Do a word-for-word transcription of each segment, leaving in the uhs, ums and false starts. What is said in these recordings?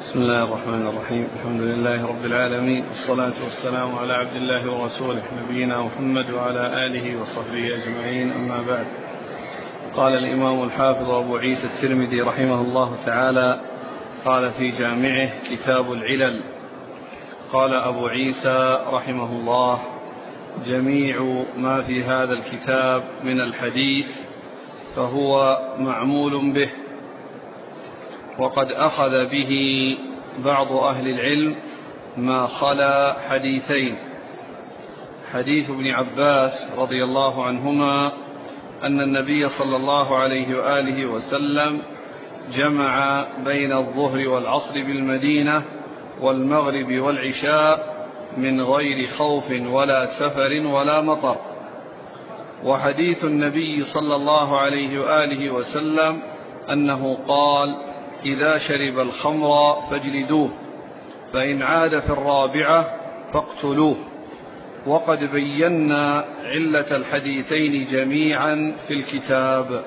بسم الله الرحمن الرحيم. الحمد لله رب العالمين، والصلاة والسلام على عبد الله ورسوله نبينا محمد وعلى آله وصحبه أجمعين، أما بعد. قال الإمام الحافظ أبو عيسى الترمذي رحمه الله تعالى قال في جامعه كتاب العلل: قال أبو عيسى رحمه الله: جميع ما في هذا الكتاب من الحديث فهو معمول به، وقد أخذ به بعض أهل العلم ما خلا حديثين: حديث ابن عباس رضي الله عنهما أن النبي صلى الله عليه وآله وسلم جمع بين الظهر والعصر بالمدينة والمغرب والعشاء من غير خوف ولا سفر ولا مطر، وحديث النبي صلى الله عليه وآله وسلم أنه قال: إذا شرب الخمر فاجلدوه، فإن عاد في الرابعة فاقتلوه. وقد بينا علة الحديثين جميعا في الكتاب.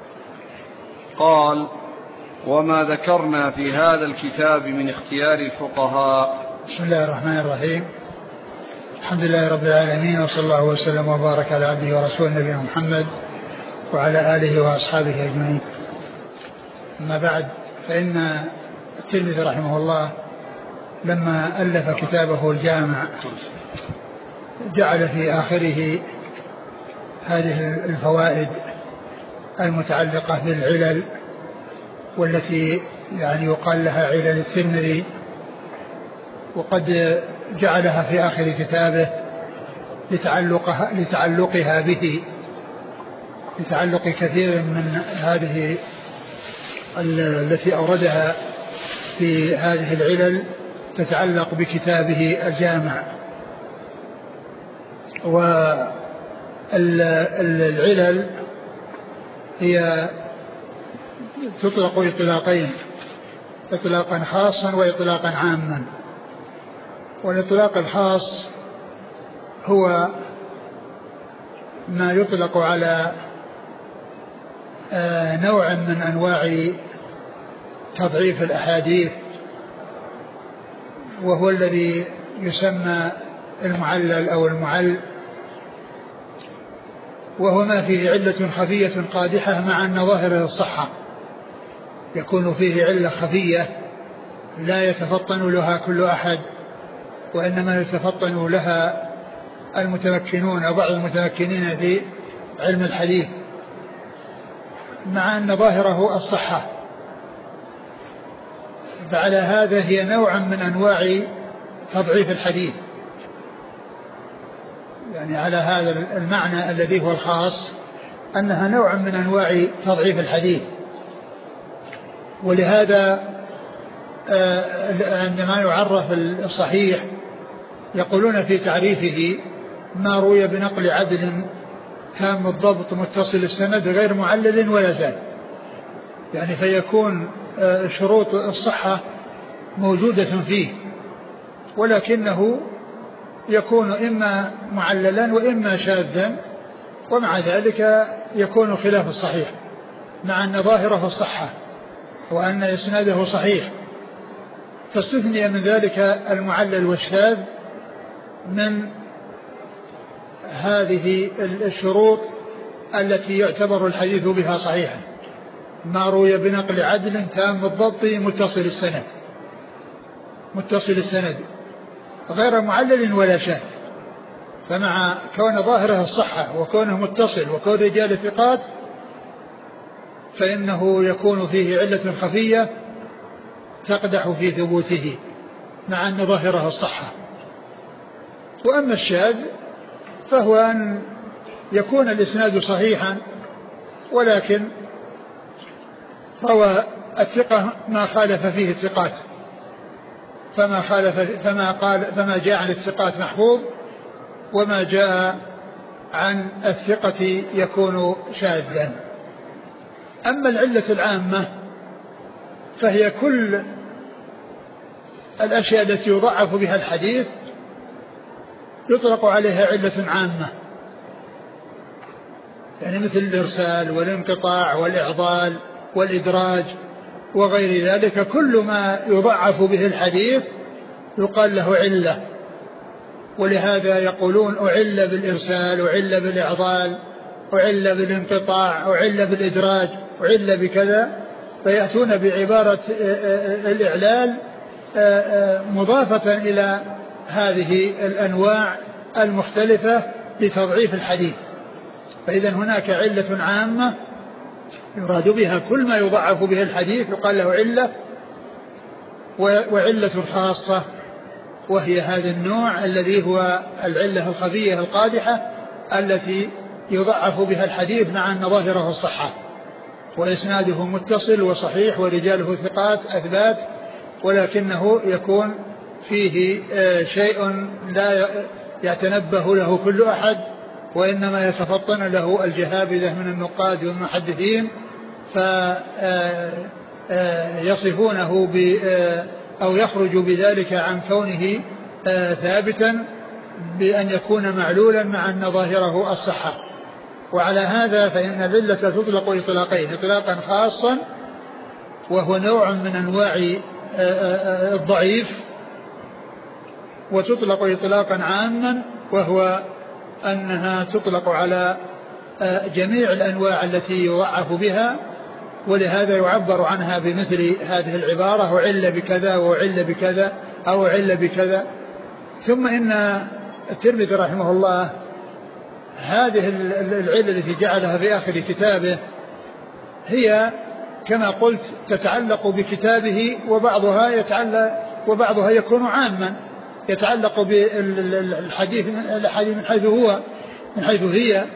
قال: وما ذكرنا في هذا الكتاب من اختيار الفقهاء. بسم الله الرحمن الرحيم. الحمد لله رب العالمين، وصلى الله وسلم وبارك على عبده ورسوله نبينا محمد وعلى آله وأصحابه أجمعين. أما بعد، فإن الترمذي رحمه الله لما ألف كتابه الجامع جعل في آخره هذه الفوائد المتعلقة بالعلل، والتي يعني يقال لها علل الترمذي، وقد جعلها في آخر كتابه لتعلقها, لتعلقها به لتعلق كثير من هذه التي أوردها في هذه العلل تتعلق بكتابه الجامع. والعلل هي تطلق إطلاقين: إطلاقا خاصا وإطلاقا عاما. والإطلاق الخاص هو ما يطلق على نوع من أنواع تضعيف الأحاديث، وهو الذي يسمى المعلل أو المعل، وهو ما فيه علة خفية قادحة مع أن ظاهره الصحة. يكون فيه علة خفية لا يتفطن لها كل أحد، وإنما يتفطن لها المتمكنون أو بعض المتمكنين في علم الحديث، مع أن ظاهره الصحة. فعلى هذا هي نوع من أنواع تضعيف الحديث، يعني على هذا المعنى الذي هو الخاص أنها نوع من أنواع تضعيف الحديث. ولهذا عندما يعرف الصحيح يقولون في تعريفه: ما روي بنقل عدل تام الضبط متصل السند غير معلل ولا شاذ. يعني فيكون شروط الصحة موجودة فيه، ولكنه يكون إما معللا وإما شاذا، ومع ذلك يكون خلاف الصحيح، مع أن ظاهره الصحة وأن إسناده صحيح. فاستثني من ذلك المعلل والشاذ من هذه الشروط التي يعتبر الحديث بها صحيحا: ما روي بنقل عدل تام الضبط متصل السند متصل السند غير معلل ولا شاذ. فمع كون ظاهره الصحة وكونه متصل وكون رجال ثقات، فإنه يكون فيه علة خفية تقدح في ثبوته مع أن ظاهره الصحة. وأما الشاذ فهو أن يكون الإسناد صحيحا، ولكن روى الثقة ما خالف فيه الثقات، فما خالف فما قال فما جاء عن الثقات محفوظ، وما جاء عن الثقة يكون شاذا. أما العلة العامة فهي كل الأشياء التي يضعف بها الحديث يطلق عليها علة عامة، يعني مثل الإرسال والانقطاع والإعضال والإدراج وغير ذلك، كل ما يضعف به الحديث يقال له علة. ولهذا يقولون أعل بالإرسال، أعل بالإعضال، أعل بالانقطاع، أعل بالإدراج، أعل بكذا، فيأتون بعبارة الإعلال مضافة إلى هذه الأنواع المختلفة لتضعيف الحديث. فإذا هناك علة عامة يراد بها كل ما يضعف به الحديث يقال له علة، وعلة خاصة وهي هذا النوع الذي هو العلة الخفية القادحة التي يضعف بها الحديث مع أن ظاهره الصحة وإسناده متصل وصحيح ورجاله ثقات أثبات، ولكنه يكون فيه شيء لا يتنبه له كل أحد، وإنما يتفطن له الجهابذة من النقاد والمحدثين فيصفونه ب أو يخرج بذلك عن كونه ثابتا بأن يكون معلولا مع أن ظاهره الصحة. وعلى هذا فإن العلة تطلق إطلاقين: إطلاقا خاصا وهو نوع من أنواع الضعيف، وتطلق إطلاقا عاما وهو أنها تطلق على جميع الأنواع التي يضعف بها، ولهذا يعبر عنها بمثل هذه العبارة: وعل بكذا وعل بكذا أو عل بكذا. ثم إن الترمذي رحمه الله هذه العلة التي جعلها في آخر كتابه هي كما قلت تتعلق بكتابه، وبعضها يتعلق وبعضها يكون عاما يتعلق بالحديث الحديث من حيث هو من حيث هي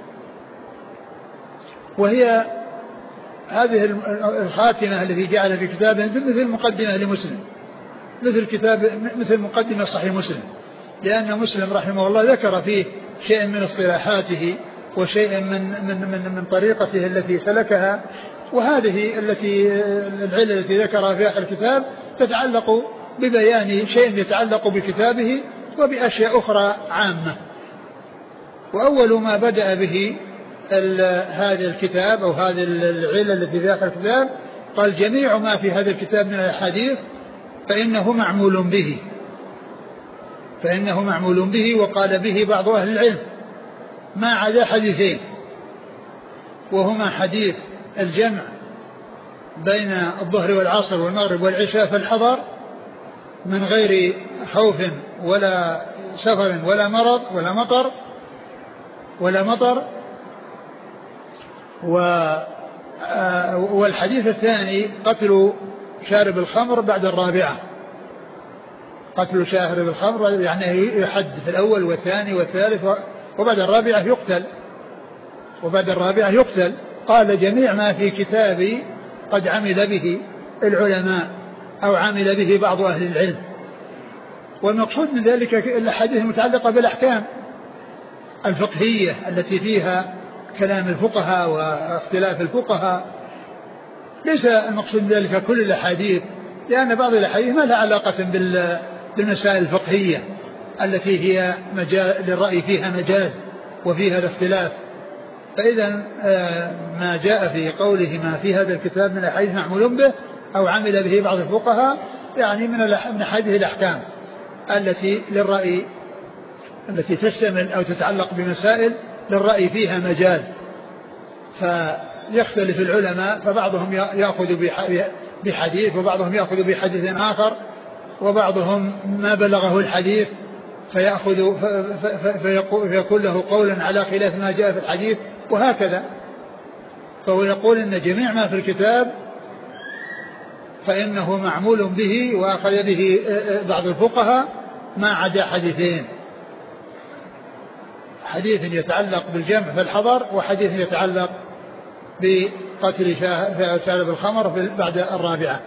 وهي هذه الخاتمة التي جعلها في كتابه مثل مقدمة لمسلم، مثل كتاب مثل مقدمة صحيح مسلم، لأن مسلم رحمه الله ذكر فيه شيء من اصطلاحاته وشيء من من من من طريقته التي سلكها، وهذه التي العلة التي ذكرها في آخر الكتاب تتعلق ببيان شيء يتعلق بكتابه وبأشياء أخرى عامة. وأول ما بدأ به هذا الكتاب أو هذه العلة التي في آخر الكتاب قال: جميع ما في هذا الكتاب من الحديث فإنه معمول به فإنه معمول به وقال به بعض أهل العلم ما عدا حديثين، وهما حديث الجمع بين الظهر والعصر والمغرب والعشاء في الحضر من غير خوف ولا سفر ولا مرض ولا مطر ولا مطر والحديث الثاني قتل شارب الخمر بعد الرابعة، قتل شارب الخمر يعني يحد في الأول والثاني والثالث وبعد الرابعة يقتل وبعد الرابعة يقتل. قال: جميع ما في كتابي قد عمل به العلماء أو عمل به بعض أهل العلم. والمقصود من ذلك الأحاديث المتعلقة بالأحكام الفقهية التي فيها كلام الفقهاء واختلاف الفقهاء. ليس المقصود من ذلك كل الأحاديث، لأن بعض الأحاديث ما لها علاقة بالمسائل الفقهية التي هي مجال للرأي فيها مجال وفيها الاختلاف. فإذا ما جاء في قوله ما في هذا الكتاب من الأحاديث معمول به أو عمل به بعض الفقهاء يعني من أحاديث الأحكام التي للرأي التي تشتمل أو تتعلق بمسائل للرأي فيها مجال. فيختلف العلماء، فبعضهم يأخذ بحديث وبعضهم يأخذ بحديث آخر، وبعضهم ما بلغه الحديث فيأخذ فيكون له قولا على خلاف ما جاء في الحديث، وهكذا. فهو يقول إن جميع ما في الكتاب فإنه معمول به وأخذ به بعض الفقهاء ما عدا حديثين: حديث يتعلق بالجمع في الحضر، وحديث يتعلق بقتل شارب الخمر بعد الرابعة.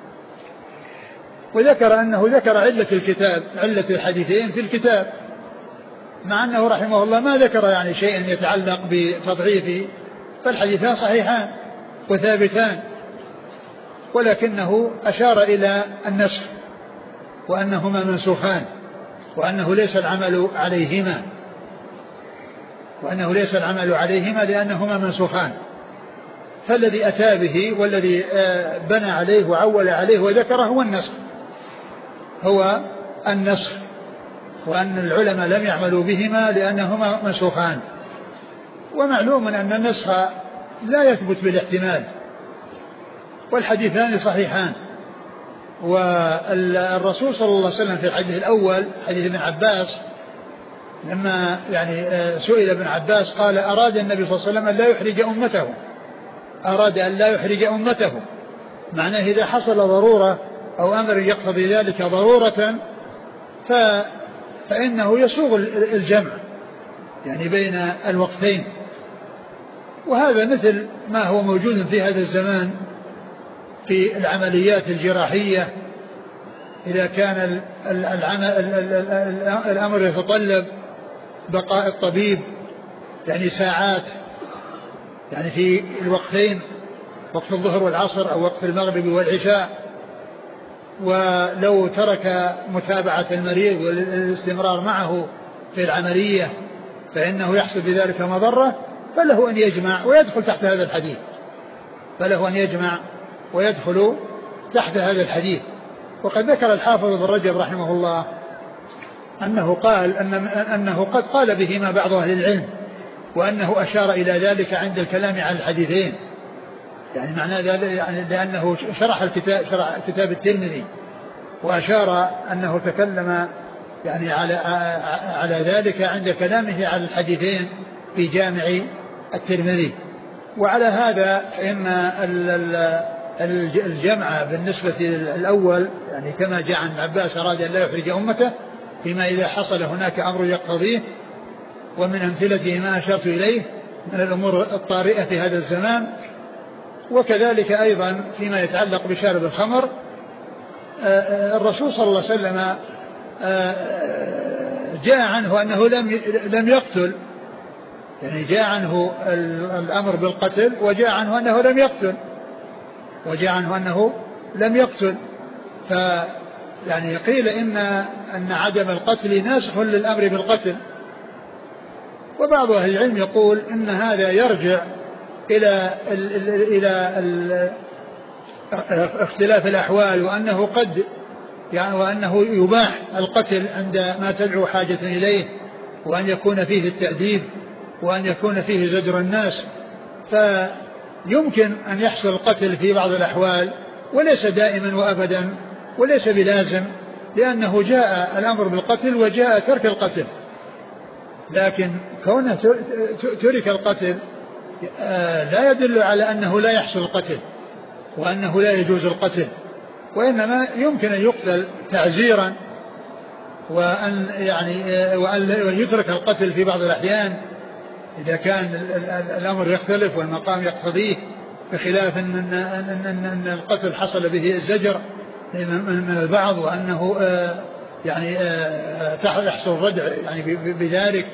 وذكر أنه ذكر علة الكتاب علة الحديثين في الكتاب، مع أنه رحمه الله ما ذكر يعني شيء يتعلق بتضعيف، فالحديثان صحيحان وثابتان، ولكنه أشار إلى النسخ وأنهما منسوخان وأنه ليس العمل عليهما وأنه ليس العمل عليهما لأنهما منسوخان. فالذي أتى به والذي بنى عليه وعول عليه وذكره هو النسخ هو النسخ وأن العلماء لم يعملوا بهما لأنهما منسوخان. ومعلوم أن النسخ لا يثبت بالاحتمال والحديثان صحيحان. والرسول صلى الله عليه وسلم في الحديث الأول حديث ابن عباس لما يعني سئل ابن عباس قال أراد النبي صلى الله عليه وسلم أن لا يحرج أمته أراد أن لا يحرج أمته معناه إذا حصل ضرورة أو أمر يقتضي ذلك ضرورة ف فإنه يسوغ الجمع يعني بين الوقتين. وهذا مثل ما هو موجود في هذا الزمان في العمليات الجراحية إذا كان الأمر يتطلب بقاء الطبيب يعني ساعات يعني في الوقتين وقت الظهر والعصر أو وقت المغرب والعشاء ولو ترك متابعة المريض والاستمرار معه في العملية فإنه يحصل بذلك مضرة فله أن يجمع ويدخل تحت هذا الحديث فله أن يجمع ويدخل تحت هذا الحديث. وقد ذكر الحافظ ابن رجب رحمه الله أنه قال أن أنه قد قال بهما بعض أهل العلم وأنه أشار إلى ذلك عند الكلام على الحديثين يعني معناه ذلك يعني لأنه شرح الكتاب شرح كتاب الترمذي وأشار أنه تكلم يعني على على ذلك عند كلامه على الحديثين في جامع الترمذي. وعلى هذا فإن الجمع بالنسبة للأول يعني كما جاء عن عباس أراد أن لا يحرج أمته فيما إذا حصل هناك أمر يقتضيه ومن أمثلته ما أشرت إليه من الأمور الطارئة في هذا الزمان. وكذلك أيضا فيما يتعلق بشارب الخمر الرسول صلى الله عليه وسلم جاء عنه أنه لم لم يقتل يعني جاء عنه الأمر بالقتل وجاء عنه أنه لم يقتل وجاء عنه أنه لم يقتل ف يعني قيل إن أن عدم القتل ناسخ للأمر بالقتل. وبعض أهل العلم يقول إن هذا يرجع إلى ال ال إلى ال اختلاف الأحوال وأنه قد يعني وأنه يباح القتل عند ما تدعو حاجة إليه وأن يكون فيه التأديب وأن يكون فيه زجر الناس فيمكن أن يحصل القتل في بعض الأحوال وليس دائما وأبدا وليس بلازم لأنه جاء الأمر بالقتل وجاء ترك القتل. لكن كونه ترك القتل لا يدل على أنه لا يحصل القتل وأنه لا يجوز القتل وإنما يمكن أن يقتل تعزيرا وأن يعني وأن يترك القتل في بعض الأحيان إذا كان الأمر يختلف والمقام يقتضيه بخلاف أن, أن, أن القتل حصل به الزجر من البعض وأنه يعني يحصل ردع يعني بذلك.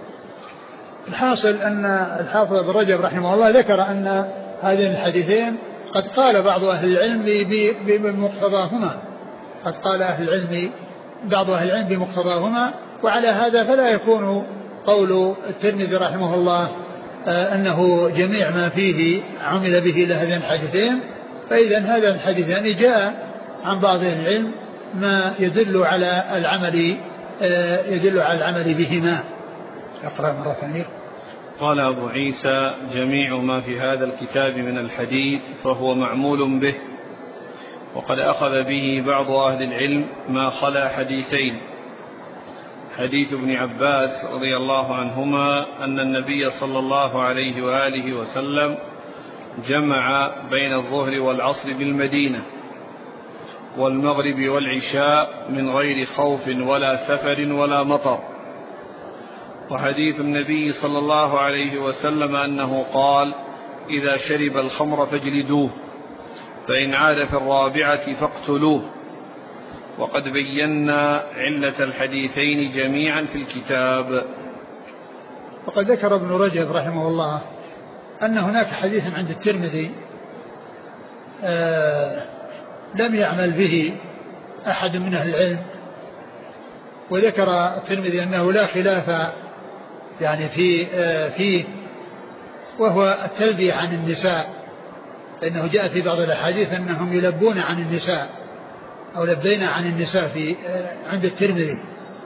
الحاصل أن الحافظ ابن رجب رحمه الله ذكر أن هذين الحديثين قد قال بعض أهل العلم بمقتضاهما قد قال أهل العلم بعض أهل العلم بمقتضاهما وعلى هذا فلا يكون قول الترمذي رحمه الله أنه جميع ما فيه عمل به لهذين الحديثين. فإذا هذا الحديثان جاء عن بعض أهل العلم ما يدل على العمل يدل على العمل بهما. أقرأ مرة ثانية. قال أبو عيسى جميع ما في هذا الكتاب من الحديث فهو معمول به وقد أخذ به بعض أهل العلم ما خلا حديثين حديث ابن عباس رضي الله عنهما أن النبي صلى الله عليه وآله وسلم جمع بين الظهر والعصر بالمدينة والمغرب والعشاء من غير خوف ولا سفر ولا مطر. وحديث النبي صلى الله عليه وسلم أنه قال إذا شرب الخمر فاجلدوه فإن عاد في الرابعة فاقتلوه. وقد بينا علة الحديثين جميعا في الكتاب. وقد ذكر ابن رجب رحمه الله أن هناك حديث عند الترمذي آه لم يعمل به أحد من أهل العلم وذكر الترمذي أنه لا خلاف يعني في آه فيه وهو التلبية عن النساء فإنه جاء في بعض الأحاديث أنهم يلبون عن النساء أو لبينا عن النساء في عند الترمذي،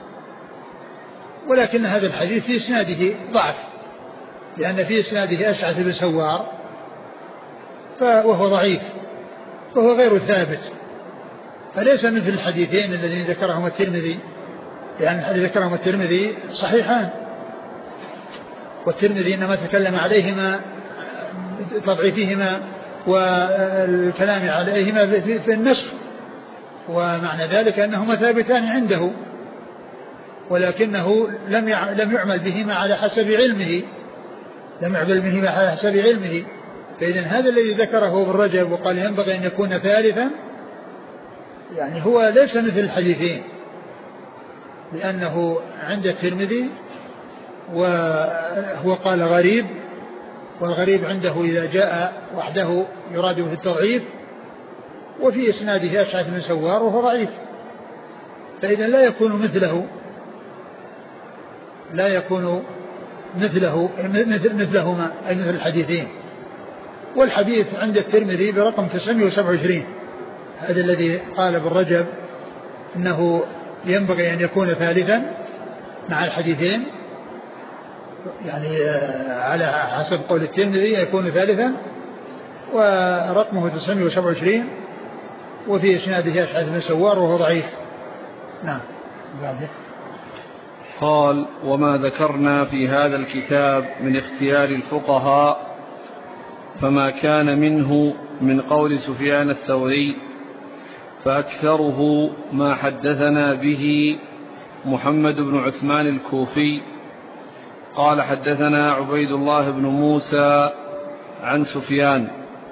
ولكن هذا الحديث في إسناده ضعف، لأن في إسناده أشعث بن سوار وهو ضعيف وهو غير ثابت، فليس مثل الحديثين الذين ذكرهما الترمذي، لأن الذي ذكرهما الترمذي صحيحان، والترمذي إنما تكلم عليهما تضعيفهما والكلام عليهما في النسخ، ومعنى ذلك أنهما ثابتان عنده، ولكنه لم لم يعمل بهما على حسب علمه لم يعمل بهما على حسب علمه. فإذا هذا الذي ذكره ابن رجب وقال ينبغي أن يكون ثالثا، يعني هو ليس مثل الحديثين، لأنه عند الترمذي وهو قال غريب، والغريب عنده إذا جاء وحده يراد به التضعيف، وفي إسناده أشعث بن سوار وهو ضعيف، فإذا لا يكون مثله لا يكون مثله مثل مثلهما أي مثل الحديثين. والحديث عند الترمذي برقم تسعمائة وسبعة وعشرين، هذا الذي قال ابن رجب إنه ينبغي أن يكون ثالثا مع الحديثين، يعني على حسب قول الترمذي يكون ثالثا، ورقمه تسعمائة وسبعة وعشرين، وفي إسناده أشعث بن سوار وهو ضعيف. نعم. بعده قال: وما ذكرنا في هذا الكتاب من اختيار الفقهاء فما كان منه من قول سفيان الثوري، فأكثره ما حدثنا به محمد بن عثمان الكوفي قال: حدثنا عبيد الله بن موسى عن سفيان.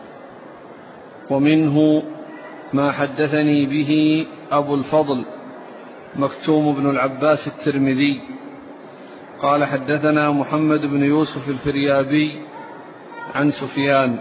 ومنه ما حدثني به أبو الفضل مكتوم بن العباس الترمذي قال: حدثنا محمد بن يوسف الفريابي عن سفيان.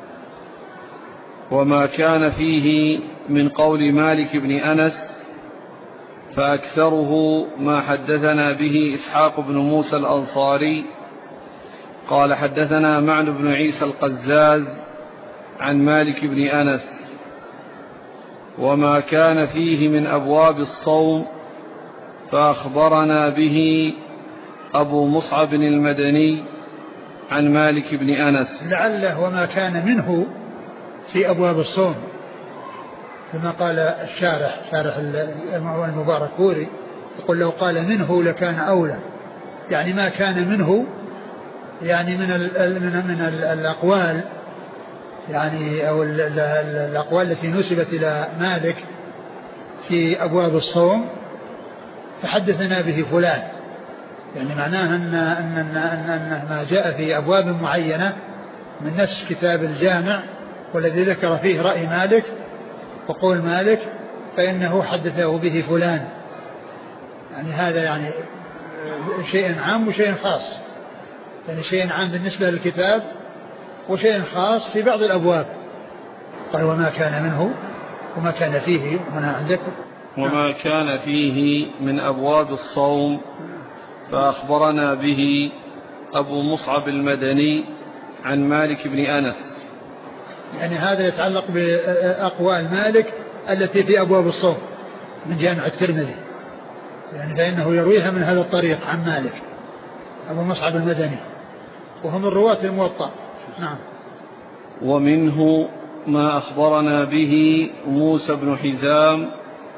وما كان فيه من قول مالك بن أنس فأكثره ما حدثنا به إسحاق بن موسى الأنصاري قال: حدثنا معن بن عيسى القزاز عن مالك بن أنس. وما كان فيه من أبواب الصوم فأخبرنا به أبو مصعب المدني عن مالك بن أنس. لعله وما كان منه في أبواب الصوم، كما قال الشارح شارح المبارك فوري، يقول لو قال منه لكان أولى، يعني ما كان منه، يعني من ال من, من ال الأقوال، يعني أو ال ال الأقوال التي نسبت إلى مالك في أبواب الصوم فحدثنا به فلان، يعني معناه أن, أن, أن, أن, أن ما جاء في أبواب معينة من نفس كتاب الجامع والذي ذكر فيه رأي مالك وقول مالك فإنه حدثه به فلان، يعني هذا يعني شيء عام وشيء خاص، يعني شيء عام بالنسبة للكتاب وشيء خاص في بعض الأبواب. قال: وما كان منه وما كان فيه هنا عندك وما كان فيه من أبواب الصوم فأخبرنا به أبو مصعب المدني عن مالك بن أنس. يعني هذا يتعلق بأقوال مالك التي في أبواب الصوم من جامع الترمذي، يعني فإنه يرويها من هذا الطريق عن مالك أبو مصعب المدني، وهم من رواة الموطأ. نعم. ومنه ما أخبرنا به موسى بن حزام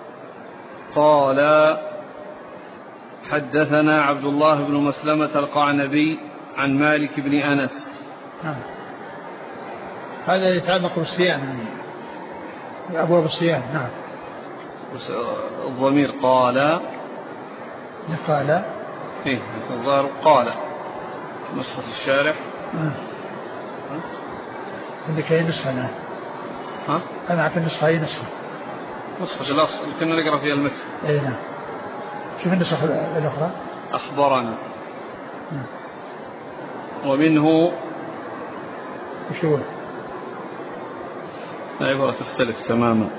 قال: حدثنا عبد الله بن مسلمة القعنبي عن مالك بن أنس. نعم. هذا يتعلق بالصيام، يعني أبواب الصيام. نعم. الضمير قال قال إيه الظاهر قال نسخة الشارح. آه. عندك أي نسخة الآن؟ ها؟ أنا أعرف النسخة أي نسخة؟ نسخة الأصل كنا نقرأ فيها المتن. أي نعم. شوف النسخة الأخرى. أخبرنا. م. ومنه وشو؟ العبارة تختلف تماما.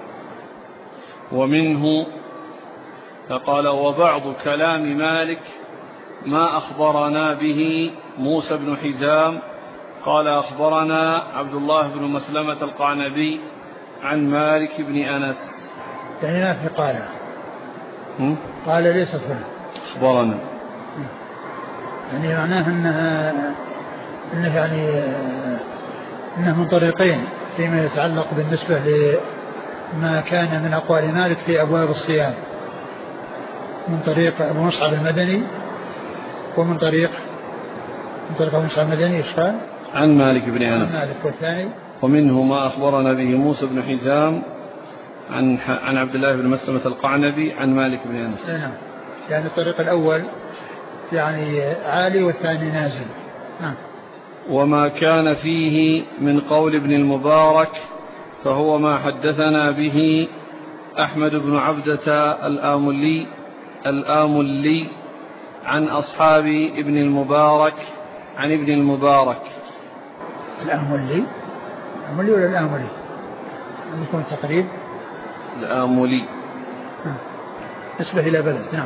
ومنه فقال: وبعض كلام مالك ما أخبرنا به موسى بن حزام قال أخبرنا عبد الله بن مسلمة القعنبي عن مالك بن أنس. يعني ما في قال قال ليست هنا أخبرنا، يعني معناه أنها أنه يعني أنه من طريقين فيما يتعلق بالنسبة لما كان من أقوال مالك في أبواب الصيام، من طريق أبو مصعب المدني ومن طريق من طريق أبو مصعب المدني إيش قال؟ عن مالك بن أنس. مالك. والثاني ومنه ما أخبرنا به موسى بن حزام عن عن عبد الله بن مسلمة القعنبي عن مالك بن أنس. نعم، يعني الطريق الأول يعني عالي والثاني نازل. نعم. وما كان فيه من قول ابن المبارك فهو ما حدثنا به أحمد بن عبدة الآملي الآملي عن أصحاب ابن المبارك عن ابن المبارك. الآملي الآملي ولا الآملي؟ يكون تقريب الآملي نسبة إلى بلد. نعم.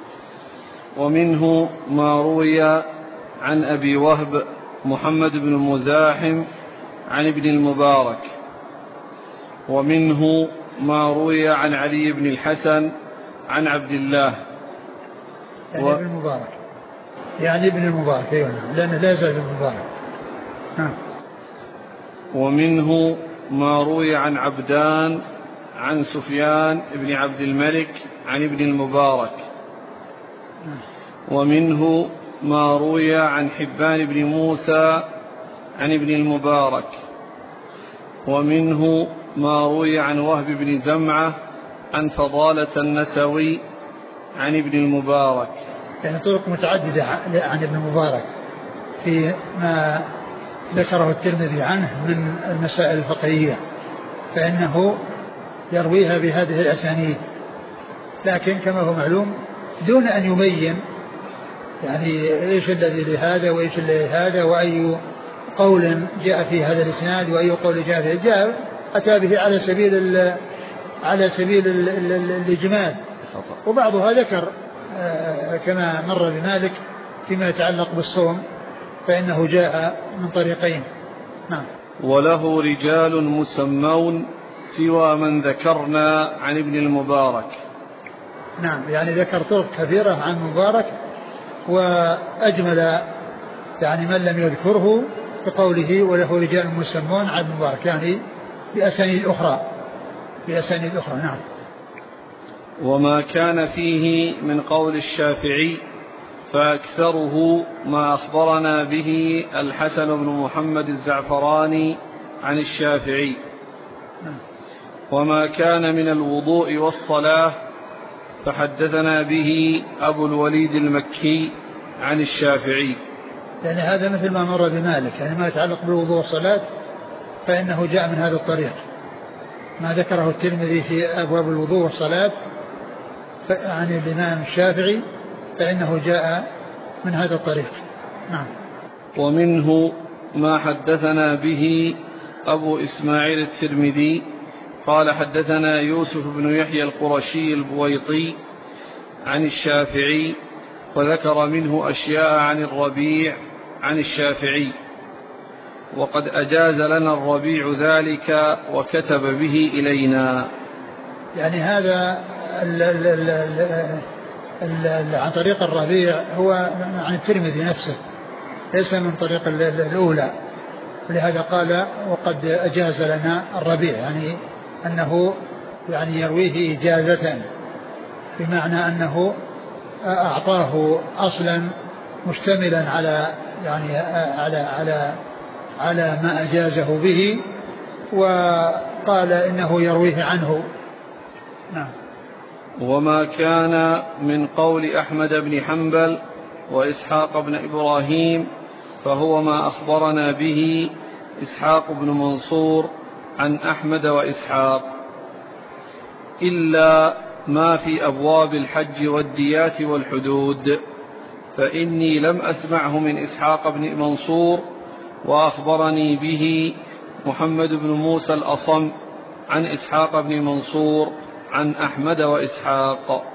ومنه ما روي عن أبي وهب محمد بن مزاحم عن ابن المبارك. ومنه ما روي عن علي بن الحسن عن عبد الله يعني و... ابن المبارك يعني ابن المبارك أيوة، لأنه لا يزال ابن المبارك. نعم. ومنه ما روي عن عبدان عن سفيان بن عبد الملك عن ابن المبارك. نعم. ومنه ما روي عن حبان بن موسى عن ابن المبارك. ومنه ما روي عن وهب بن زمعة عن فضالة النسوي عن ابن المبارك. يعني طرق متعددة عن ابن المبارك في ما ذكره الترمذي عنه من المسائل الفقهية، فإنه يرويها بهذه الأسانيد، لكن كما هو معلوم دون أن يبين يعني إيش الذي لهذا وإيش الذي لهذا وأي قول جاء في هذا الإسناد وأي قول جاء فيه، جاء أتى به على سبيل ال على سبيل ال ال ال الإجمال، وبعضها ذكر كما مر بمالك فيما يتعلق بالصوم فإنه جاء من طريقين. نعم. وله رجال مسمون سوى من ذكرنا عن ابن المبارك. نعم، يعني ذكر طرق كثيرة عن المبارك وأجمل يعني من لم يذكره بقوله وله رجال مسمون عن المبارك، يعني بأسانيد أخرى بأسانيد أخرى. نعم. وما كان فيه من قول الشافعي فأكثره ما أخبرنا به الحسن بن محمد الزعفراني عن الشافعي. وما كان من الوضوء والصلاة فحدثنا به أبو الوليد المكي عن الشافعي. يعني هذا مثل ما مر بمالك، يعني ما يتعلق بالوضوء والصلاة فإنه جاء من هذا الطريق، ما ذكره الترمذي في أبواب الوضوء والصلاة عن الإمام الشافعي فإنه جاء من هذا الطريق. نعم. ومنه ما حدثنا به أبو إسماعيل الترمذي قال حدثنا يوسف بن يحيى القرشي البويطي عن الشافعي وذكر منه أشياء عن الربيع عن الشافعي، وقد أجاز لنا الربيع ذلك وكتب به إلينا. يعني هذا ال ال ال ال ال عن طريق الربيع هو عن الترمذي نفسه ليس من طريق الأولى، ولهذا قال وقد أجاز لنا الربيع، يعني أنه يعني يرويه إجازة، بمعنى أنه أعطاه أصلا مشتملا على يعني على على على ما أجازه به، وقال إنه يرويه عنه. نعم. وما كان من قول أحمد بن حنبل وإسحاق بن إبراهيم فهو ما أخبرنا به إسحاق بن منصور عن أحمد وإسحاق، إلا ما في أبواب الحج والديات والحدود، فإني لم أسمعه من إسحاق بن منصور، وأخبرني به محمد بن موسى الأصم عن إسحاق بن منصور عن أحمد وإسحاق.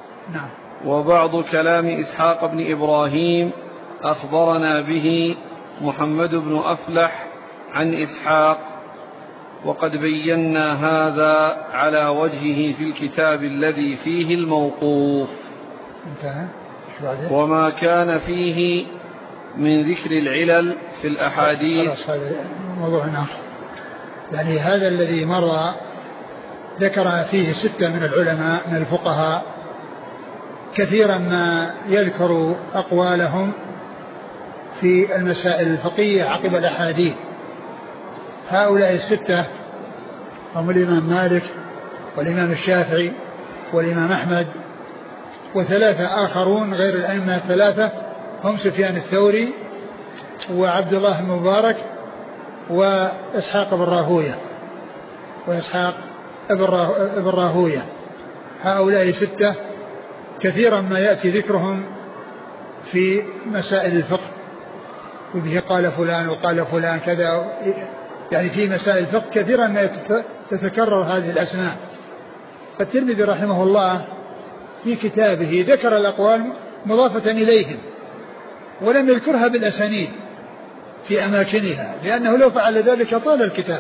نعم. وبعض كلام إسحاق بن إبراهيم أخبرنا به محمد بن أفلح عن إسحاق، وقد بينا هذا على وجهه في الكتاب الذي فيه الموقوف. انتهى. وما كان فيه من ذكر العلل في الأحاديث. خلاص هذا موضوع آخر. يعني هذا الذي مر ذكر فيه ستة من العلماء من الفقهاء، كثيرا ما يذكر أقوالهم في المسائل الفقهية عقب الأحاديث. هؤلاء الستة هم الإمام مالك والإمام الشافعي والإمام أحمد، وثلاثة آخرون غير الأئمة الثلاثة هم سفيان الثوري وعبد الله المبارك وإسحاق بن راهوية وإسحاق بن راهوية. هؤلاء ستة كثيرا ما يأتي ذكرهم في مسائل الفقه، وبه قال فلان وقال فلان كذا، يعني في مسائل الفقه كثيرا ما تتكرر هذه الأسماء. فالترمذي رحمه الله في كتابه ذكر الأقوال مضافة إليهم ولم يذكرها بالأسانيد في أماكنها، لأنه لو فعل ذلك طال الكتاب،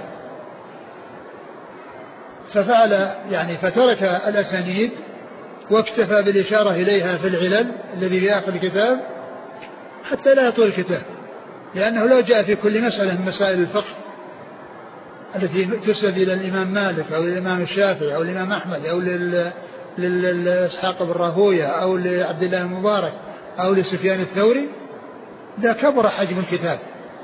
ففعل يعني فترك الأسانيد واكتفى بالإشارة إليها في العلل الذي في آخر الكتاب حتى لا يطول الكتاب، لأنه لو جاء في كل مسألة من مسائل الفقه التي تسند إلى الإمام مالك أو الإمام الشافعي أو الإمام أحمد أو لإسحاق بن راهوية أو لعبد الله المبارك أو لسفيان الثوري، ده كبر حجم الكتاب.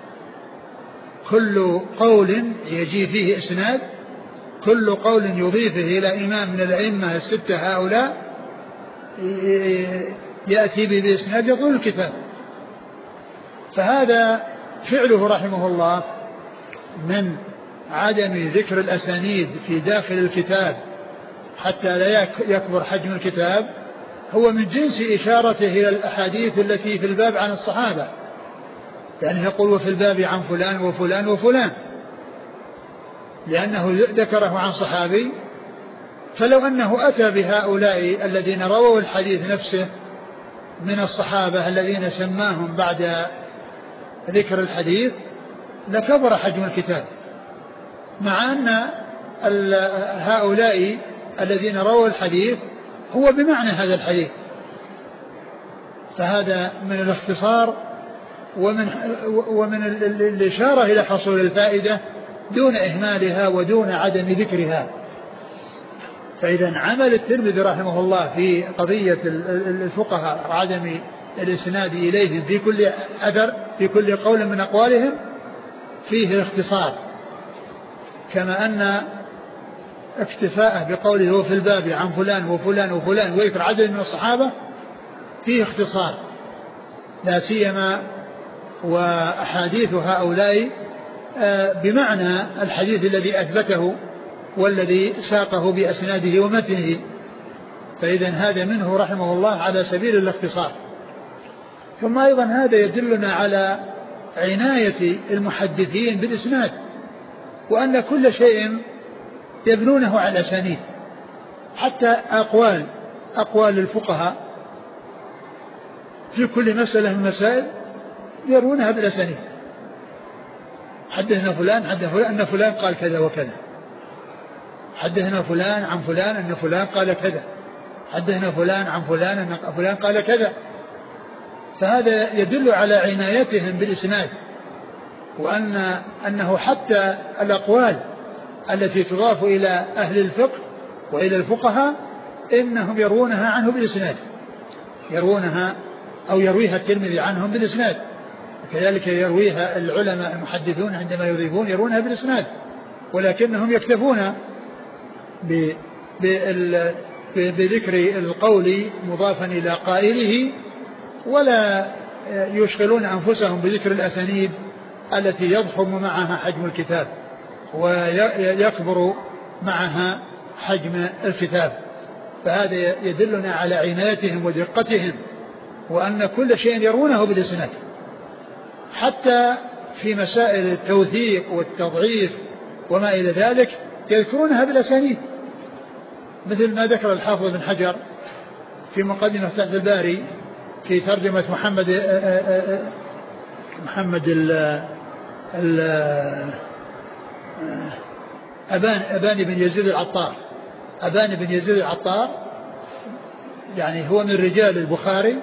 كل قول يجي فيه إسناد، كل قول يضيفه إلى إمام من الأئمة الستة هؤلاء يأتي به بإسناد يطول الكتاب. فهذا فعله رحمه الله من عدم ذكر الأسانيد في داخل الكتاب حتى لا يكبر حجم الكتاب هو من جنس إشارته إلى الأحاديث التي في الباب عن الصحابة، يعني يقول وفي الباب عن فلان وفلان وفلان، لأنه ذكره عن صحابي. فلو أنه أتى بهؤلاء الذين رووا الحديث نفسه من الصحابة الذين سماهم بعد ذكر الحديث لكبر حجم الكتاب، مع أن هؤلاء الذين رووا الحديث هو بمعنى هذا الحديث. فهذا من الاختصار ومن, ومن الإشارة إلى حصول الفائدة دون إهمالها ودون عدم ذكرها. فإذا عمل الترمذي رحمه الله في قضية الفقهاء وعدم الإسناد إليهم في كل أثر في كل قول من أقوالهم فيه الاختصار، كما أن اكتفاءه بقوله هو في الباب عن فلان وفلان وفلان ويذكر عدد من الصحابة فيه اختصار، لا سيما وأحاديث هؤلاء بمعنى الحديث الذي أثبته والذي ساقه بأسناده ومتنه. فإذا هذا منه رحمه الله على سبيل الاختصار. ثم أيضا هذا يدلنا على عناية المحدثين بالإسناد، وأن كل شيء يبنونه على الأسانيد، حتى أقوال أقوال الفقهاء في كل مسألة من المسائل يرونها بالأسانيد. حدثنا فلان حدثنا فلان أن فلان قال كذا وكذا، حدثنا فلان عن فلان أن فلان قال كذا، حدثنا فلان عن فلان أن فلان قال كذا. فهذا يدل على عنايتهم بالإسناد، وأن أنه حتى الأقوال التي تضاف إلى أهل الفقه وإلى الفقهاء إنهم يروونها عنه بالإسناد، يروونها أو يرويها الترمذي عنهم بالإسناد، وكذلك يرويها العلماء المحدثون عندما يضيفون يروونها بالإسناد، ولكنهم يكتفون بذكر القول مضافا إلى قائله، ولا يشغلون أنفسهم بذكر الأسانيد التي يضخم معها حجم الكتاب ويكبر معها حجم الكتاب. فهذا يدلنا على عنايتهم ودقتهم، وأن كل شيء يرونه بالإسناد، حتى في مسائل التوثيق والتضعيف وما إلى ذلك يذكرونها بالأسانيد، مثل ما ذكر الحافظ بن حجر في مقدمة فتح الباري في ترجمة محمد محمد ال ال أبان أبان بن يزيد العطار. أبان بن يزيد العطار يعني هو من رجال البخاري،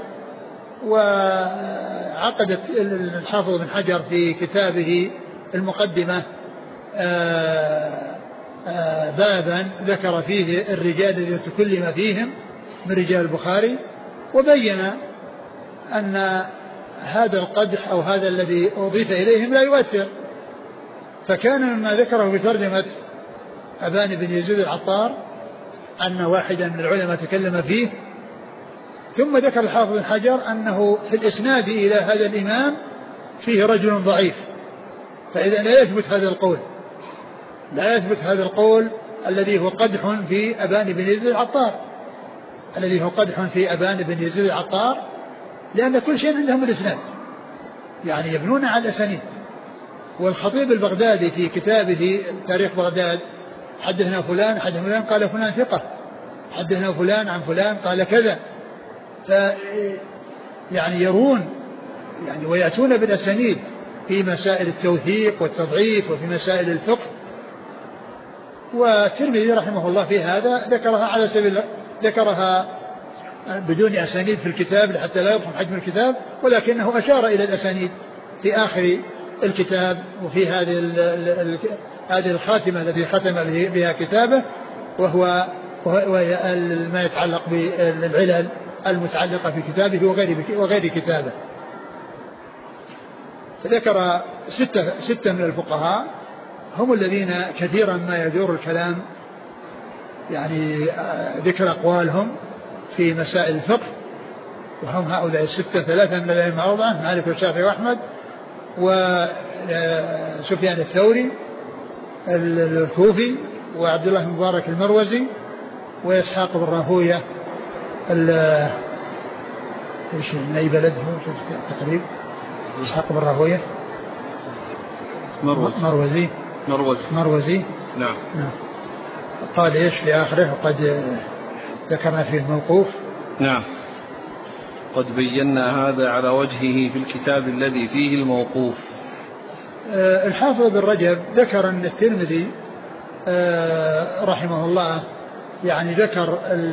وعقدت الحافظ بن حجر في كتابه المقدمة بابا ذكر فيه الرجال الذين تكلم فيهم من رجال البخاري، وبين أن هذا القدح أو هذا الذي أضيف إليهم لا يؤثر. فكان مما ذكره في ترجمة أبان بن يزيد العطار أن واحدا من العلماء تكلم فيه، ثم ذكر الحافظ بن حجر أنه في الإسناد إلى هذا الإمام فيه رجل ضعيف، فإذا لا يثبت هذا القول، لا يثبت هذا القول الذي هو قدح في أبان بن يزيد العطار، الذي هو قدح في أبان بن يزيد العطار، لأن كل شيء عندهم الإسناد، يعني يبنون على الأسانيد. والخطيب البغدادي في كتابه تاريخ بغداد حدثنا فلان حدثنا فلان قال فلان ثقة، حدثنا فلان عن فلان قال كذا، ف يعني يرون يعني ويأتون بالأسانيد في مسائل التوثيق والتضعيف وفي مسائل الفقه. والترمذي رحمه الله في هذا ذكرها على سبيل ذكرها بدون أسانيد في الكتاب حتى لا يضخم حجم الكتاب، ولكنه أشار إلى الأسانيد في آخر الكتاب وفي هذه هذه الخاتمة التي ختم بها كتابه، وهو ما يتعلق بالعلل المتعلقة في كتابه وغير وغير كتابه. فذكر ستة, ستة من الفقهاء هم الذين كثيرا ما يدور الكلام يعني ذكر أقوالهم في مسائل الفقه، وهم هؤلاء الستة: ثلاثة من الأئمة أربعة، مالك والشافعي وأحمد وسفيان الثوري الكوفي وعبد الله بن مبارك المروزي وإسحاق بن راهوية ايش من أي بلد هو تقريبا إسحاق بن راهوية مروزي مروزي مروزي, مروزي. نعم. نعم. قال ايش في آخره وقد ذكرنا فيه الموقوف. نعم. قد بينا هذا على وجهه في الكتاب الذي فيه الموقوف. أه الحافظ بن رجب ذكر أن الترمذي أه رحمه الله يعني ذكر ال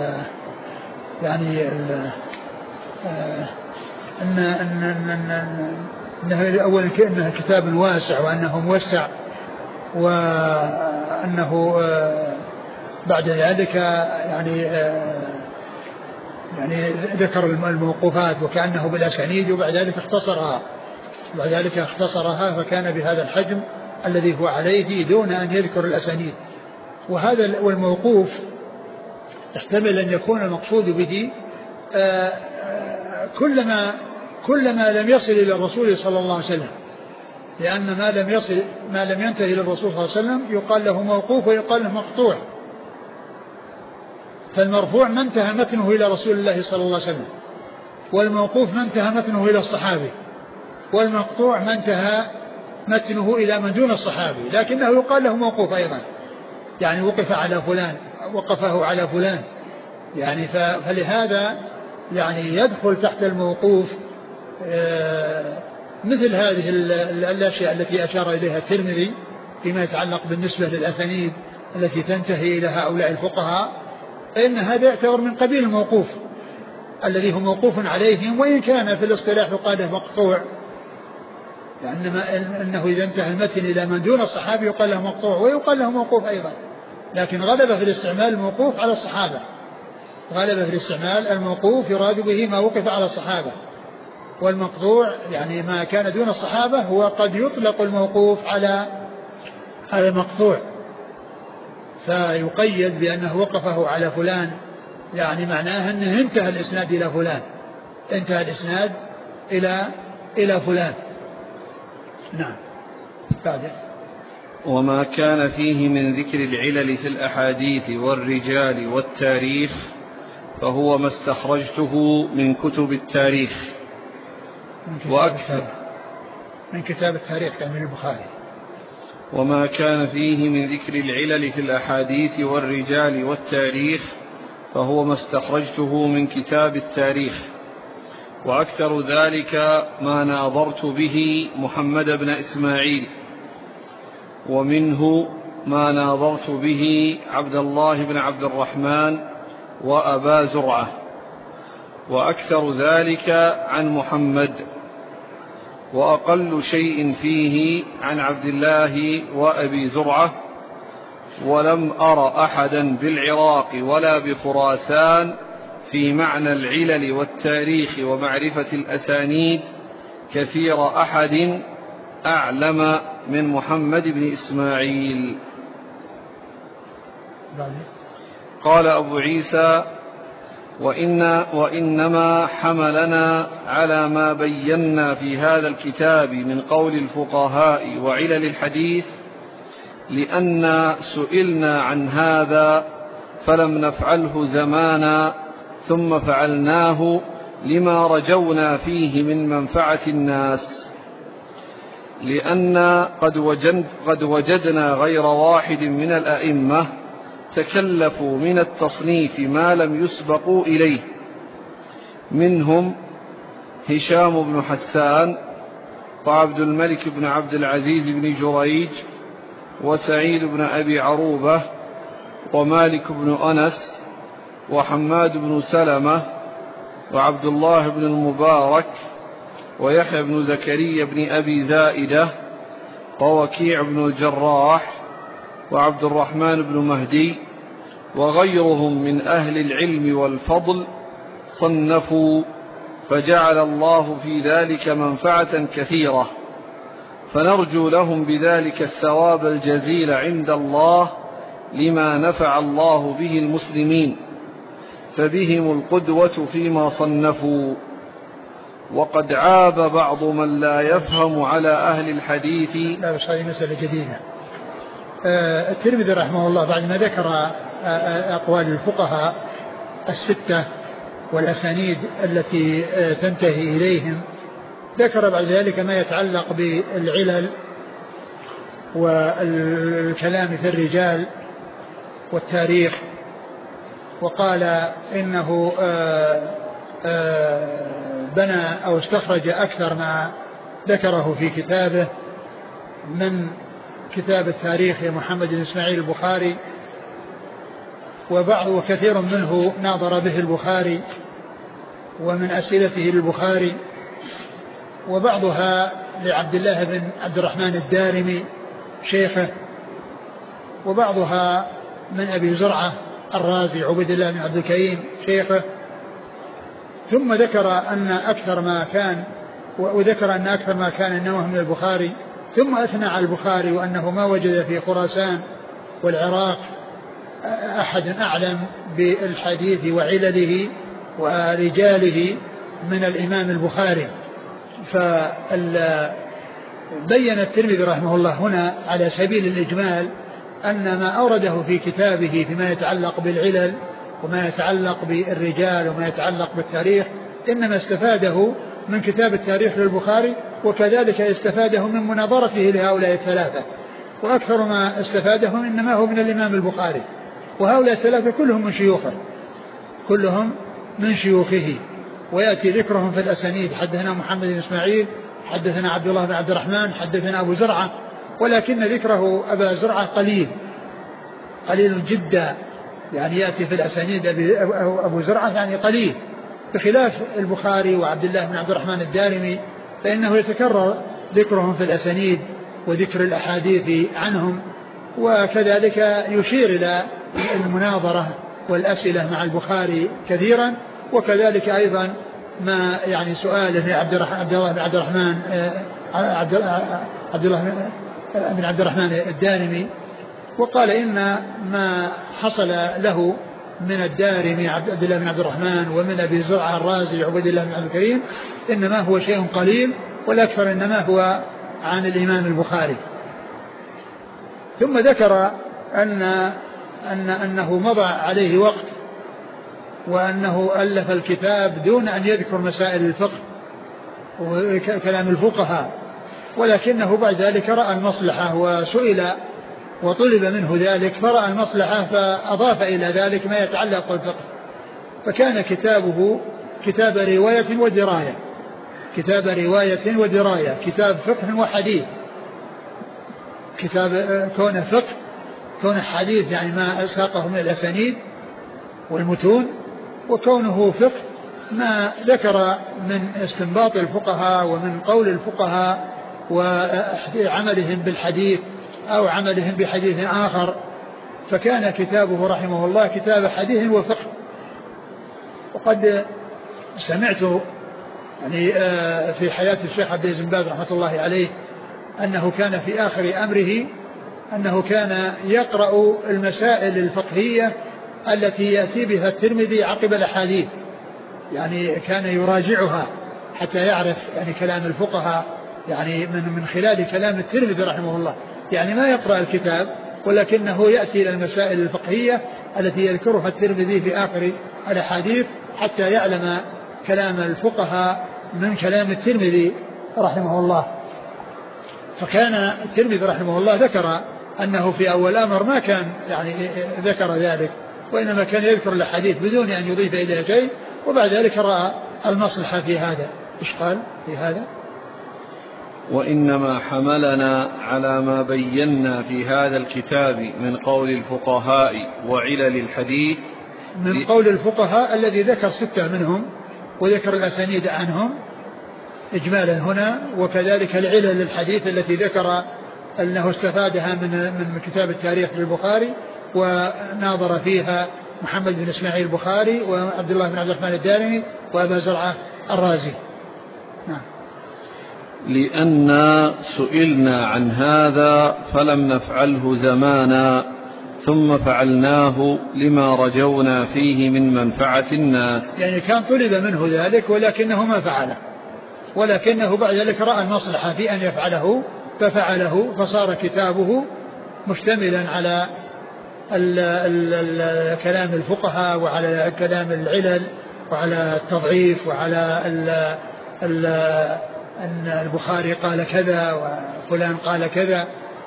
يعني ال أه أن أن أن أنه أولا كأنه كتاب واسع وأنه موسع، وأنه أه بعد ذلك يعني أه يعني ذكر الموقوفات وكأنه بالأسانيد، وبعد ذلك اختصرها وبعد ذلك اختصرها فكان بهذا الحجم الذي هو عليه دون أن يذكر الأسانيد. وهذا والموقوف يحتمل أن يكون المقصود به كلما كلما لم يصل إلى الرسول صلى الله عليه وسلم، لأن ما لم يصل ما لم ينتهي إلى الرسول صلى الله عليه وسلم يقال له موقوف ويقال له مقطوع. فالمرفوع ما انتهى متنه إلى رسول الله صلى الله عليه وسلم، والموقوف ما انتهى متنه إلى الصحابي، والمقطوع ما انتهى متنه إلى من دون الصحابي، لكنه يقال له موقوف أيضا، يعني وقف على فلان وقفه على فلان، يعني فلهذا يعني يدخل تحت الموقوف مثل هذه الأشياء التي أشار إليها الترمذي فيما يتعلق بالنسبة للأسانيد التي تنتهي إلى هؤلاء الفقهاء، إن هذا يعتبر من قبيل الموقوف الذي هو موقوف عليهم، وإن كان في الاصطلاح يقال له مقطوع، لأن أنه إذا انتهى المتن إلى من دون الصحابي يقال له مقطوع ويقال له موقوف أيضا، لكن غلب في الاستعمال الموقوف على الصحابة، غلب في الاستعمال الموقوف يراد به ما وقف على الصحابة، والمقطوع يعني ما كان دون الصحابة هو قد يطلق الموقوف على على المقطوع فيقيد بأنه وقفه على فلان، يعني معناه أنه انتهى الإسناد إلى فلان، انتهى الإسناد إلى إلى فلان. نعم. بعد وما كان فيه من ذكر العلل في الأحاديث والرجال والتاريخ فهو ما استخرجته من كتب التاريخ وأكثر من كتاب التاريخ كان من البخاري. وما كان فيه من ذكر العلل في الأحاديث والرجال والتاريخ فهو ما استخرجته من كتاب التاريخ وأكثر ذلك ما ناظرت به محمد بن إسماعيل، ومنه ما ناظرت به عبد الله بن عبد الرحمن وأبا زرعة، وأكثر ذلك عن محمد، وأقل شيء فيه عن عبد الله وأبي زرعة. ولم أر أحدا بالعراق ولا بخراسان في معنى العلل والتاريخ ومعرفة الأسانيد كثير أحد أعلم من محمد بن إسماعيل. قال أبو عيسى: وإن وإنما حملنا على ما بينا في هذا الكتاب من قول الفقهاء وعلل الحديث لأن سئلنا عن هذا فلم نفعله زمانا، ثم فعلناه لما رجونا فيه من منفعة الناس، لأن قد, وجد قد وجدنا غير واحد من الأئمة تكلفوا من التصنيف ما لم يسبقوا إليه، منهم هشام بن حسان وعبد الملك بن عبد العزيز بن جريج وسعيد بن أبي عروبة ومالك بن أنس وحماد بن سلمة وعبد الله بن المبارك ويحيى بن زكريا بن أبي زائدة ووكيع بن الجراح وعبد الرحمن بن مهدي وغيرهم من أهل العلم والفضل صنفوا، فجعل الله في ذلك منفعة كثيرة، فنرجو لهم بذلك الثواب الجزيل عند الله لما نفع الله به المسلمين، فبهم القدوة فيما صنفوا. وقد عاب بعض من لا يفهم على أهل الحديث. لا بس هذه مسألة جديدة. آه الترمذي رحمه الله بعد ما ذكر آه أقوال الفقهاء الستة والأسانيد التي آه تنتهي إليهم، ذكر بعد ذلك ما يتعلق بالعلل والكلام في الرجال والتاريخ، وقال إنه آه آه بنى أو استخرج أكثر ما ذكره في كتابه من كتاب التاريخ محمد بن إسماعيل البخاري، وبعض وكثير منه ناظر به البخاري ومن أسئلته للبخاري، وبعضها لعبد الله بن عبد الرحمن الدارمي شيخه، وبعضها من أبي زرعة الرازي عبد الله بن عبد الكريم شيخه. ثم ذكر أن أكثر ما كان وذكر أن أكثر ما كان إنه من البخاري، ثم أثنى على البخاري وأنه ما وجد في خراسان والعراق أحد أعلم بالحديث وعلله ورجاله من الإمام البخاري. فبين الترمذي رحمه الله هنا على سبيل الإجمال أن ما أورده في كتابه فيما يتعلق بالعلل وما يتعلق بالرجال وما يتعلق بالتاريخ إنما استفاده من كتاب التاريخ للبخاري، وكذلك استفاده من مناظرته لهؤلاء الثلاثة، وأكثر ما استفاده إنما هو من الإمام البخاري، وهؤلاء الثلاثة كلهم من شيوخه كلهم من شيوخه ويأتي ذكرهم في الأسانيد: حدثنا محمد بن إسماعيل، حدثنا عبد الله بن عبد الرحمن، حدثنا أبو زرعة، ولكن ذكره أبا زرعة قليل قليل جدا، يعني يأتي في الأسانيد أبو زرعة يعني قليل، بخلاف البخاري وعبد الله بن عبد الرحمن الدارمي فإنه يتكرر ذكرهم في الأسانيد وذكر الأحاديث عنهم، وكذلك يشير إلى المناظرة والأسئلة مع البخاري كثيرا، وكذلك أيضا ما يعني سؤاله عبد الله بن عبد الرحمن عبد الله بن عبد الرحمن الدارمي. وقال إن ما حصل له من الدارمي عبد الله بن عبد الرحمن ومن أبي زرعة الرازي عبد الله بن عبد الكريم إنما هو شيء قليل، والأكثر إنما هو عن الإمام البخاري. ثم ذكر أن أن أنه مضى عليه وقت وأنه ألف الكتاب دون أن يذكر مسائل الفقه وكلام الفقهاء، ولكنه بعد ذلك رأى المصلحة وسئل وطلب منه ذلك فرأى المصلحة فأضاف إلى ذلك ما يتعلق بالفقه، فكان كتابه كتاب رواية ودراية، كتاب رواية ودراية، كتاب فقه وحديث، كتاب كونه فقه كونه حديث يعني ما ساقه من الأسانيد والمتون، وكونه فقه ما ذكر من استنباط الفقهاء ومن قول الفقهاء وعملهم بالحديث أو عملهم بحديث آخر. فكان كتابه رحمه الله كتاب حديث وفقه. وقد سمعت يعني في حياة الشيخ عبد العزيز بن باز رحمة الله عليه أنه كان في آخر أمره أنه كان يقرأ المسائل الفقهية التي يأتي بها الترمذي عقب الأحاديث، يعني كان يراجعها حتى يعرف يعني كلام الفقهاء يعني من من خلال كلام الترمذي رحمه الله، يعني ما يقرأ الكتاب ولكنه يأتي إلى المسائل الفقهية التي يذكرها الترمذي في آخر الأحاديث حتى يعلم كلام الفقهاء من كلام الترمذي رحمه الله. فكان الترمذي رحمه الله ذكر أنه في أول أمر ما كان يعني ذكر ذلك، وإنما كان يذكر الحديث بدون أن يضيف إليه شيء، وبعد ذلك رأى المصلحة في هذا. إيش قال في هذا؟ وإنما حملنا على ما بينا في هذا الكتاب من قول الفقهاء وعلل الحديث، من قول الفقهاء الذي ذكر ستة منهم وذكر الأسانيد عنهم إجمالا هنا، وكذلك العلل الحديث التي ذكر أنه استفادها من من كتاب التاريخ للبخاري وناظر فيها محمد بن إسماعيل البخاري وعبد الله بن عبد الرحمن الدارمي وأبا زرعة الرازي. نعم. لأن سئلنا عن هذا فلم نفعله زمانا ثم فعلناه لما رجونا فيه من منفعة الناس. يعني كان طلب منه ذلك ولكنه ما فعله، ولكنه بعد ذلك رأى المصلحة في أن يفعله ففعله، فصار كتابه مشتملا على ال ال ال كلام الفقهاء وعلى كلام العلل وعلى التضعيف وعلى ال ال أن البخاري قال كذا وفلان قال كذا،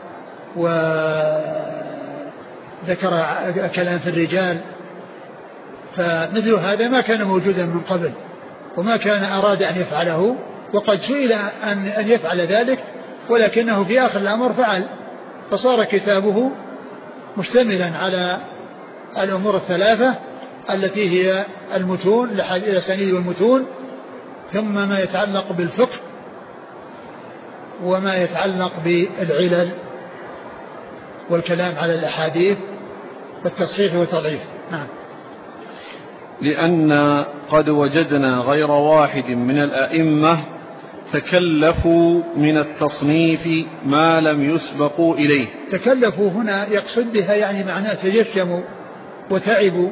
وذكر كلام في الرجال. فمثل هذا ما كان موجودا من قبل وما كان أراد أن يفعله، وقد سئل أن أن يفعل ذلك ولكنه في آخر الأمر فعل، فصار كتابه مشتملا على الأمور الثلاثة التي هي المتون الأسانيد والمتون، ثم ما يتعلق بالفقه وما يتعلق بالعلل والكلام على الأحاديث والتصحيح والتضعيف. نعم. لأن قد وجدنا غير واحد من الأئمة تكلفوا من التصنيف ما لم يسبقوا إليه. تكلفوا هنا يقصد بها يعني معناه تجشموا وتعبوا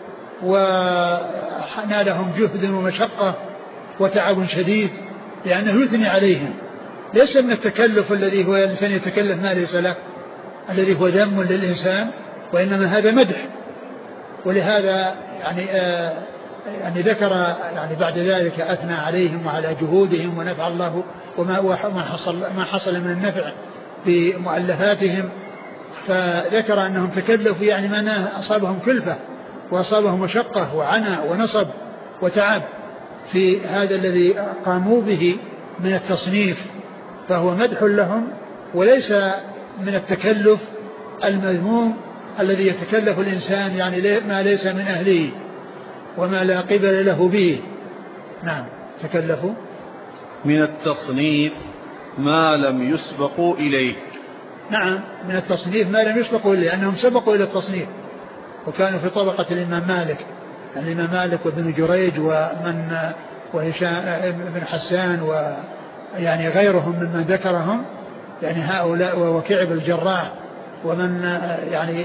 ونالهم جهد ومشقة وتعب شديد، لأنه يثني عليهم، ليس من التكلف الذي هو الإنسان يتكلف ما ليس له الذي هو ذم للإنسان، وإنما هذا مدح. ولهذا يعني آه يعني ذكر يعني بعد ذلك أثنى عليهم وعلى جهودهم ونفع الله وما حصل ما حصل من النفع بمؤلفاتهم، فذكر أنهم تكلفوا يعني ما أصابهم كلفة وأصابهم مشقة وعناء ونصب وتعب في هذا الذي قاموا به من التصنيف، فهو مدح لهم وليس من التكلف المذموم الذي يتكلف الإنسان يعني ما ليس من أهله وما لا قبل له به. نعم. تكلفوا من التصنيف ما لم يسبقوا إليه. نعم، من التصنيف ما لم يسبقوا إليه، لأنهم سبقوا إلى التصنيف وكانوا في طبقة الإمام مالك، يعني الإمام مالك وابن جريج ومن وهشام بن حسان ويعني غيرهم ممن ذكرهم، يعني هؤلاء ووكيع بن الجراح ومن يعني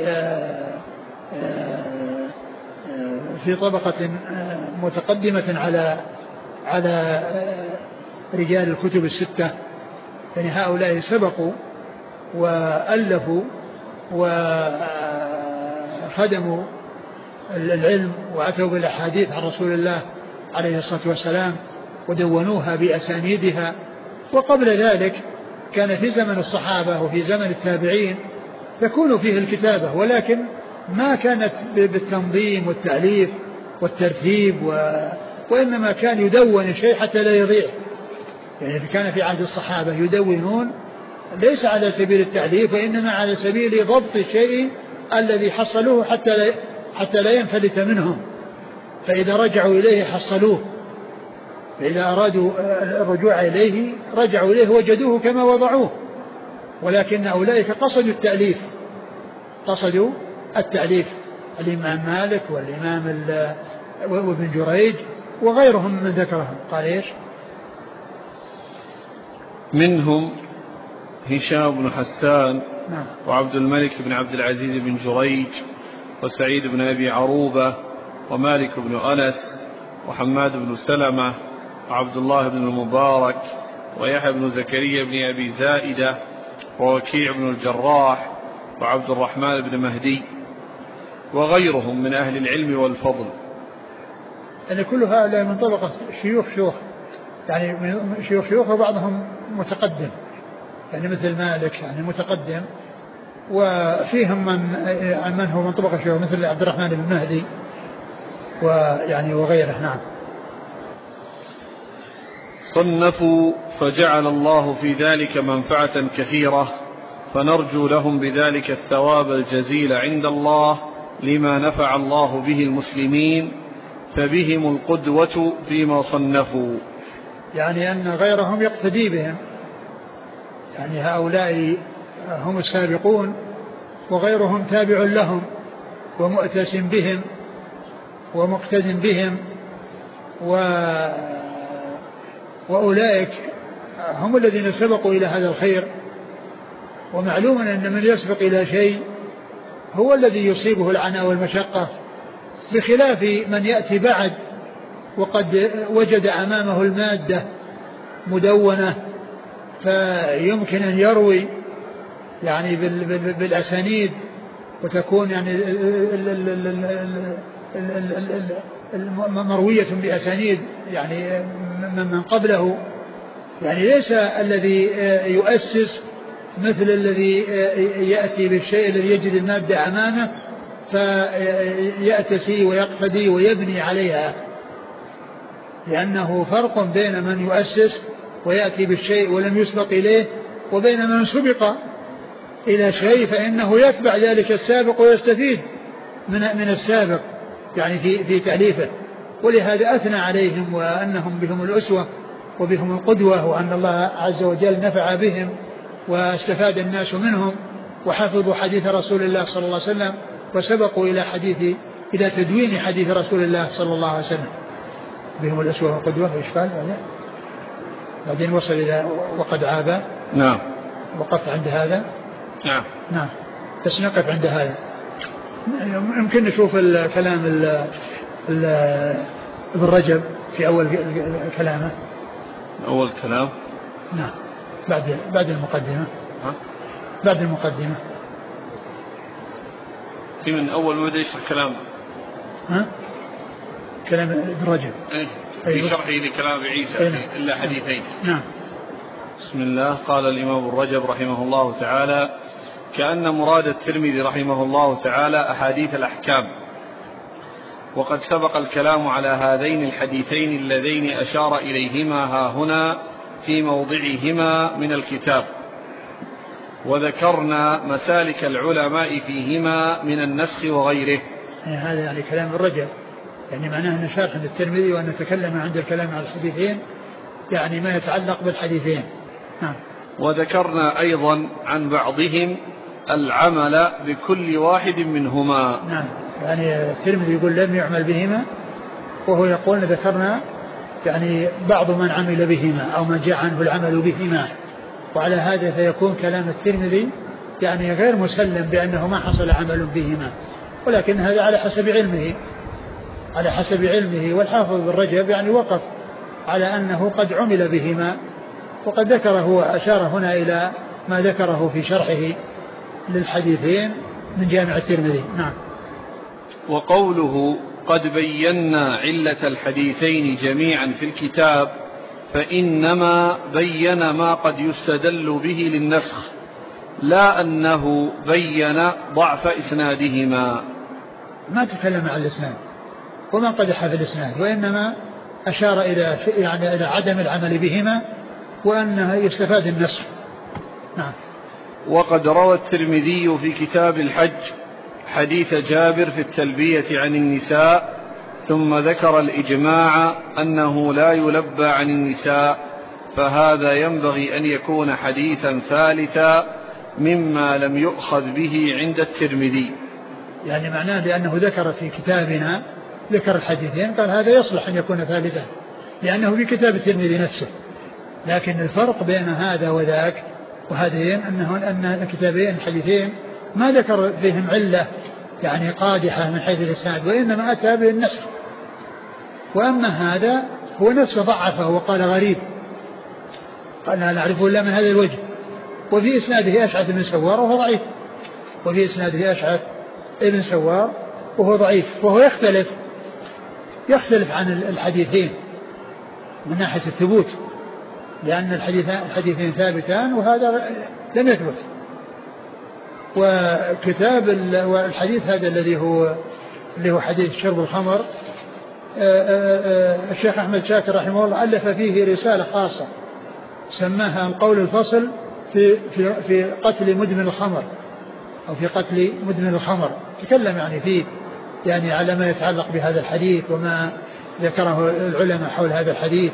في طبقة متقدمة على على رجال الكتب الستة، يعني هؤلاء سبقوا وألفوا وخدموا العلم وأتوا بالأحاديث عن رسول الله عليه الصلاة والسلام ودونوها بأسانيدها. وقبل ذلك كان في زمن الصحابة وفي زمن التابعين تكون فيه الكتابة، ولكن ما كانت بالتنظيم والتأليف والترتيب وإنما كان يدون الشيء حتى لا يضيع. يعني كان في عهد الصحابة يدونون ليس على سبيل التأليف وإنما على سبيل ضبط الشيء الذي حصلوه حتى لا, حتى لا ينفلت منهم، فإذا رجعوا إليه حصلوه، فإذا أرادوا الرجوع إليه رجعوا إليه وجدوه كما وضعوه. ولكن أولئك قصدوا التأليف، قصدوا التأليف، الإمام مالك والإمام وابن جريج وغيرهم من ذكرهم. قال إيش؟ منهم هشام بن حسان نعم. وعبد الملك بن عبد العزيز بن جريج وسعيد بن أبي عروبة ومالك بن أنس وحماد بن سلمة وعبد الله بن المبارك ويحيى بن زكريا بن أبي زائدة ووكيع بن الجراح وعبد الرحمن بن مهدي وغيرهم من أهل العلم والفضل. يعني كل هؤلاء من طبقة شيوخ شيوخ، يعني من شيوخ شيوخ وبعضهم متقدم، يعني مثل مالك يعني متقدم، وفيهم من من هو من طبقة شيوخ مثل عبد الرحمن بن مهدي ويعني وغيره. نعم. صنفوا فجعل الله في ذلك منفعة كثيرة، فنرجو لهم بذلك الثواب الجزيل عند الله لما نفع الله به المسلمين، فبهم القدوة فيما صنفوا. يعني أن غيرهم يقتدي بهم، يعني هؤلاء هم السابقون وغيرهم تابع لهم ومؤتسم بهم ومقتد بهم، و وأولئك هم الذين سبقوا إلى هذا الخير. ومعلوم أن من يسبق إلى شيء هو الذي يصيبه العناء والمشقة، بخلاف من يأتي بعد وقد وجد أمامه المادة مدونة فيمكن أن يروي يعني بالأسانيد، وتكون يعني مروية بأسانيد يعني من قبله، يعني ليس الذي يؤسس مثل الذي يأتي بالشيء الذي يجد المادة أمامه فيأتسي ويقتدي ويبني عليها، لأنه فرق بين من يؤسس ويأتي بالشيء ولم يسبق إليه وبين من سبق إلى شيء فإنه يتبع ذلك السابق ويستفيد من من السابق يعني في في تأليفه. ولهذا أثنى عليهم وأنهم بهم الأسوة وبهم القدوة، وأن الله عز وجل نفع بهم واستفاد الناس منهم وحفظوا حديث رسول الله صلى الله عليه وسلم وسبقوا إلى حديث إلى تدوين حديث رسول الله صلى الله عليه وسلم. بهم الأسوة والقدوة. إيش قال بعدين وصل إلى وقد عاب. نعم. وقفت عند هذا. نعم. نعم. بس نقف عند هذا. يمكن نشوف الكلام ابن رجب في أول كلامه. أول كلام. نعم. بعد بعد المقدمة. ها؟ بعد المقدمة. في من أول ما بدأ يشرح كلام. ها؟ كلام ابن رجب. إيه؟ في شرحه لكلام عيسى إيه؟ إلا حديثين. نعم. بسم الله. قال الإمام ابن رجب رحمه الله تعالى: كأن مراد الترمذي رحمه الله تعالى أحاديث الأحكام، وقد سبق الكلام على هذين الحديثين اللذين أشار إليهما ها هنا في موضعهما من الكتاب، وذكرنا مسالك العلماء فيهما من النسخ وغيره. يعني هذا يعني كلام الرجل، يعني معناه أن شرح الترمذي وأن نتكلم عند الكلام على الحديثين يعني ما يتعلق بالحديثين. نعم. وذكرنا أيضا عن بعضهم العمل بكل واحد منهما. نعم. يعني الترمذي يقول لم يعمل بهما، وهو يقول ذكرنا يعني بعض من عمل بهما أو من جاء عنه العمل بهما، وعلى هذا فيكون كلام الترمذي يعني غير مسلم بأنه ما حصل عمل بهما، ولكن هذا على حسب علمه على حسب علمه والحافظ بن رجب يعني وقف على أنه قد عمل بهما، وقد ذكره وأشار هنا إلى ما ذكره في شرحه للحديثين من جامع الترمذي. نعم. وقوله قد بينا علة الحديثين جميعا في الكتاب فإنما بين ما قد يستدل به للنسخ، لا أنه بين ضعف إسنادهما. ما تكلم عن الإسناد وما قدح في الإسناد، وإنما أشار إلى يعني إلى عدم العمل بهما وأنه يستفاد النسخ. نعم. وقد روى الترمذي في كتاب الحج حديث جابر في التلبية عن النساء ثم ذكر الإجماع أنه لا يلبى عن النساء، فهذا ينبغي أن يكون حديثا ثالثا مما لم يؤخذ به عند الترمذي. يعني معناه لأنه ذكر في كتابنا ذكر الحديثين قال هذا يصلح أن يكون ثالثا لأنه في كتاب الترمذي نفسه، لكن الفرق بين هذا وذاك وهذين أنه أن الكتابين الحديثين ما ذكر فيهم علة يعني قادحة من حيث الإسناد، وإنما أتى بالنسخ. وأما هذا هو نفسه ضعفه وقال غريب، قال لا نعرفه إلا من هذا الوجه، وفي إسناده أشعث بن سوار وهو ضعيف، وفي إسناده أشعث ابن سوار وهو ضعيف، وهو يختلف يختلف عن الحديثين من ناحية الثبوت، لأن الحديثين ثابتان وهذا لم يثبت. وكتاب والحديث هذا الذي هو اللي هو حديث شرب الخمر، الشيخ أحمد شاكر رحمه الله ألف فيه رسالة خاصة سماها القول الفصل في في في قتل مدمن الخمر أو في قتل مدمن الخمر، تكلم يعني فيه يعني على ما يتعلق بهذا الحديث وما ذكره العلماء حول هذا الحديث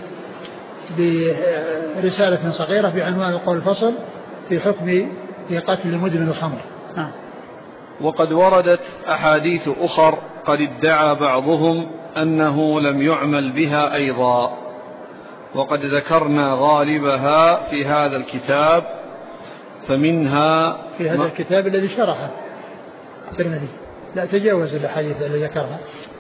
برسالة صغيرة بعنوان القول الفصل في حكم في قتل مدمن الخمر. نعم. وقد وردت أحاديث أخر قد ادعى بعضهم أنه لم يعمل بها أيضا، وقد ذكرنا غالبها في هذا الكتاب، فمنها في هذا الكتاب الذي شرحه الترمذي، لا تجاوز الأحاديث التي ذكرها.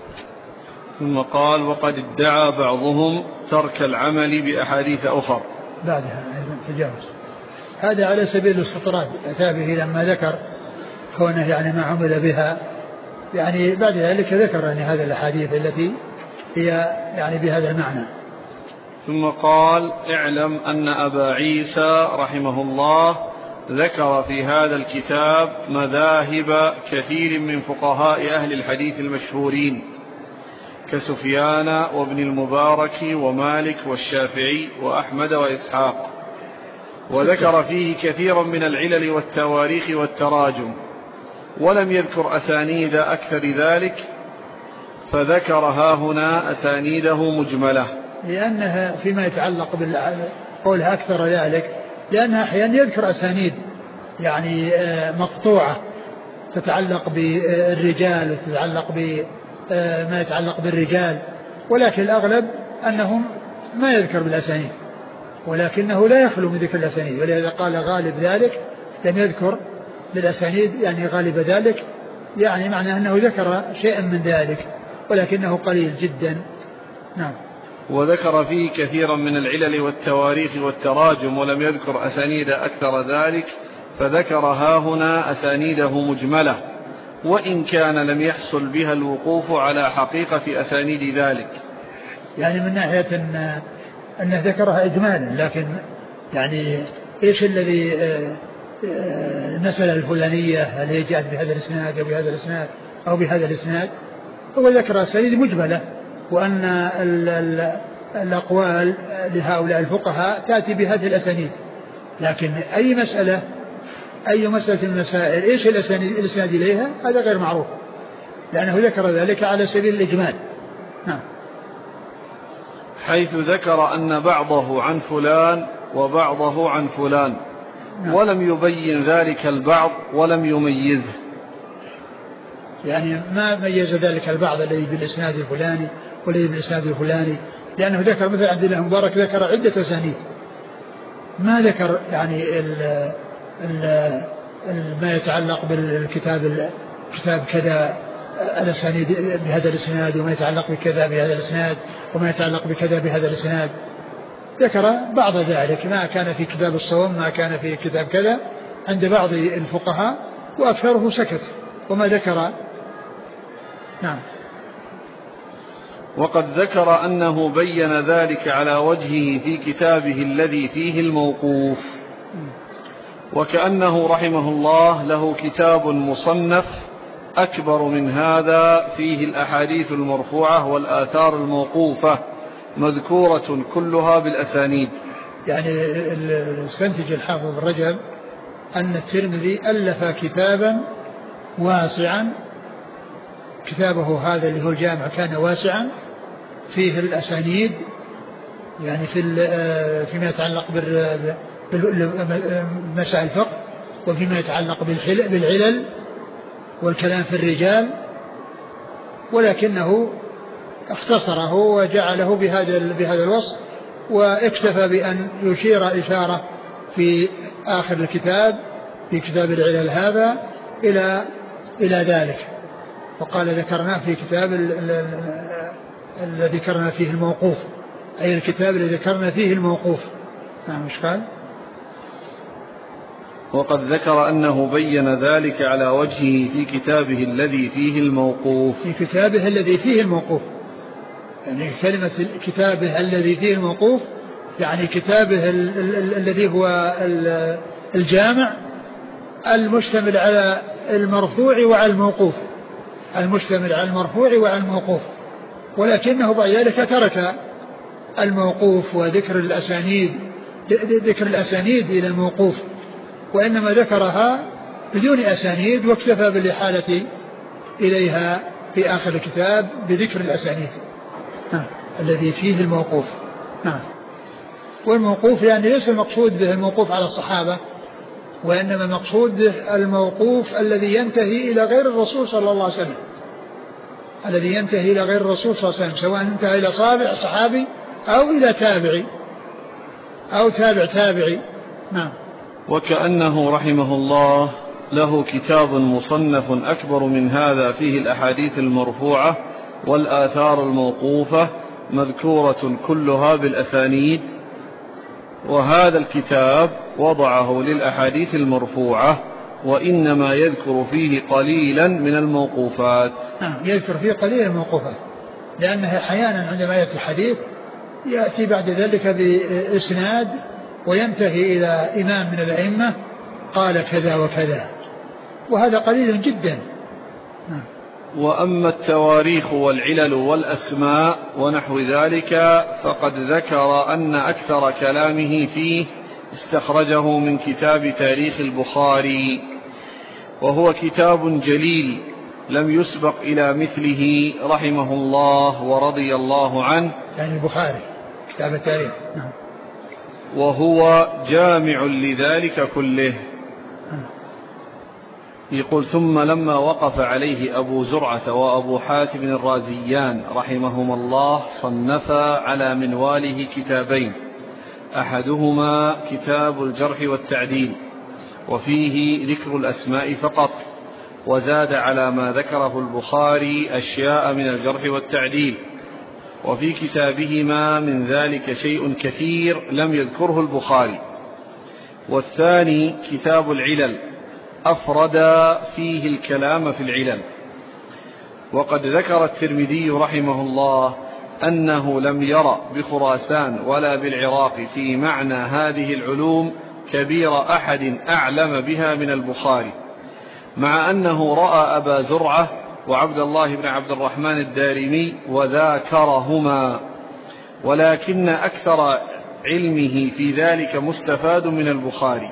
ثم قال وقد ادعى بعضهم ترك العمل بأحاديث أخر، بعدها أيضا تجاوز، هذا على سبيل الاستطراد أتى به لما ذكر كونه يعني ما عمل بها، يعني بعد ذلك ذكر يعني هذه الأحاديث التي هي يعني بهذا المعنى. ثم قال اعلم أن أبا عيسى رحمه الله ذكر في هذا الكتاب مذاهب كثير من فقهاء أهل الحديث المشهورين كسفيان وابن المبارك ومالك والشافعي وأحمد وإسحاق، وذكر فيه كثيرا من العلل والتواريخ والتراجم، ولم يذكر أسانيد أكثر ذلك، فذكر ها هنا أسانيده مجملة، لأنها فيما يتعلق بالقولها أكثر ذلك، لأنها أحيانا يذكر أسانيد يعني مقطوعة تتعلق بالرجال وتتعلق بما يتعلق بالرجال، ولكن الأغلب أنهم ما يذكر بالأسانيد، ولكنه لا يخلو من ذكر الأسانيد، ولهذا قال غالب ذلك لم يذكر بالأسانيد، يعني غالب ذلك يعني معنى أنه ذكر شيئا من ذلك ولكنه قليل جدا. نعم. وذكر فيه كثيرا من العلل والتواريخ والتراجم ولم يذكر أسانيد أكثر ذلك، فذكر ها هنا أسانيده مجملة، وإن كان لم يحصل بها الوقوف على حقيقة أسانيد ذلك، يعني من ناحية أن أنه ذكرها إجمالا، لكن يعني إيش الذي المسألة الفلانية هل هي جاءت بهذا الإسناد أو بهذا الإسناد أو بهذا الإسناد، هو ذكر أسانيد مجملة، وأن ال ال الأقوال لهؤلاء الفقهاء تأتي بهذه الأسانيد، لكن أي مسألة أي مسألة المسائل إيش الإسناد إليها هذا غير معروف، لأنه ذكر ذلك على سبيل الإجمال. نعم. حيث ذكر أن بعضه عن فلان وبعضه عن فلان، نعم. ولم يبين ذلك البعض ولم يميزه، يعني ما ميز ذلك البعض الذي بالإسناد الفلاني والذي بالإسناد الفلاني، لأنه ذكر مثل عبد الله المبارك ذكر عدة أسانيد، ما ذكر يعني ال ال ال ما يتعلق بالكتاب الكتاب كذا الأسانيد بهذا الإسناد، وما يتعلق بكذا بهذا الإسناد، وما يتعلق بكذا بهذا الإسناد، ذكر بعض ذلك، ما كان في كتاب الصوم ما كان في كتاب كذا عند بعض الفقهاء، وأكثره سكت وما ذكر. نعم. وقد ذكر أنه بين ذلك على وجهه في كتابه الذي فيه الموقوف، وكأنه رحمه الله له كتاب مصنف أكبر من هذا فيه الأحاديث المرفوعة والآثار الموقوفة مذكورة كلها بالأسانيد. يعني استنتج الحافظ بن رجب أن الترمذي ألف كتابا واسعا، كتابه هذا اللي هو الجامع كان واسعا فيه الأسانيد، يعني في فيما يتعلق بمسائل الفقه وفيما يتعلق بالعلل والكلام في الرجال، ولكنه اختصره وجعله بهذا بهذا الوصف، واكتفى بأن يشير إشارة في آخر الكتاب في كتاب العلل هذا إلى إلى ذلك، وقال ذكرناه في كتاب الذي ذكرنا فيه الموقوف، أي الكتاب الذي ذكرنا فيه الموقوف. نعم. مش قال؟ وقد ذكر أنه بين ذلك على وجهه في كتابه الذي فيه الموقوف. في كتابه الذي فيه الموقوف، يعني كلمة كتابه الذي فيه الموقوف يعني كتابه ال ال الذي هو الجامع المشتمل على المرفوع وعلى الموقوف، المشتمل على المرفوع وعلى الموقوف، ولكنه بعد ذلك ترك الموقوف وذكر الأسانيد ذكر الأسانيد إلى الموقوف، وإنما ذكرها بدون أسانيد واكتفى بالإحالة إليها في آخر الكتاب بذكر الأسانيد الذي فيه الموقوف. نعم. والموقوف يعني ليس المقصود به الموقوف على الصحابة، وإنما المقصود به الموقوف الذي ينتهي إلى غير الرسول صلى الله عليه وسلم، الذي ينتهي إلى غير الرسول صلى الله عليه وسلم، سواء انتهى إلى صابع صحابي أو إلى تابعي أو تابع تابعي. نعم. وكأنه رحمه الله له كتاب مصنف أكبر من هذا فيه الأحاديث المرفوعة والآثار الموقوفة مذكورة كلها بالأسانيد، وهذا الكتاب وضعه للأحاديث المرفوعة وإنما يذكر فيه قليلا من الموقوفات. نعم. يذكر فيه قليلا من الموقوفات، لأنه أحيانا عندما يأتي الحديث يأتي بعد ذلك بإسناد وينتهي إلى إمام من الأئمة قال كذا وكذا، وهذا قليل جدا. نعم. وأما التواريخ والعلل والأسماء ونحو ذلك فقد ذكر أن أكثر كلامه فيه استخرجه من كتاب تاريخ البخاري، وهو كتاب جليل لم يسبق إلى مثله رحمه الله ورضي الله عنه، يعني البخاري كتاب التاريخ. نعم. وهو جامع لذلك كله. يقول: ثم لما وقف عليه أبو زرعة وأبو حاتم الرازيان رحمهما الله صنفا على منواله كتابين، أحدهما كتاب الجرح والتعديل وفيه ذكر الأسماء فقط، وزاد على ما ذكره البخاري أشياء من الجرح والتعديل، وفي كتابهما من ذلك شيء كثير لم يذكره البخاري. والثاني كتاب العلل أفرد فيه الكلام في العلل. وقد ذكر الترمذي رحمه الله أنه لم يرى بخراسان ولا بالعراق في معنى هذه العلوم كبير أحد أعلم بها من البخاري، مع أنه رأى أبا زرعة وعبد الله بن عبد الرحمن الدارمي وذاكرهما، ولكن أكثر علمه في ذلك مستفاد من البخاري،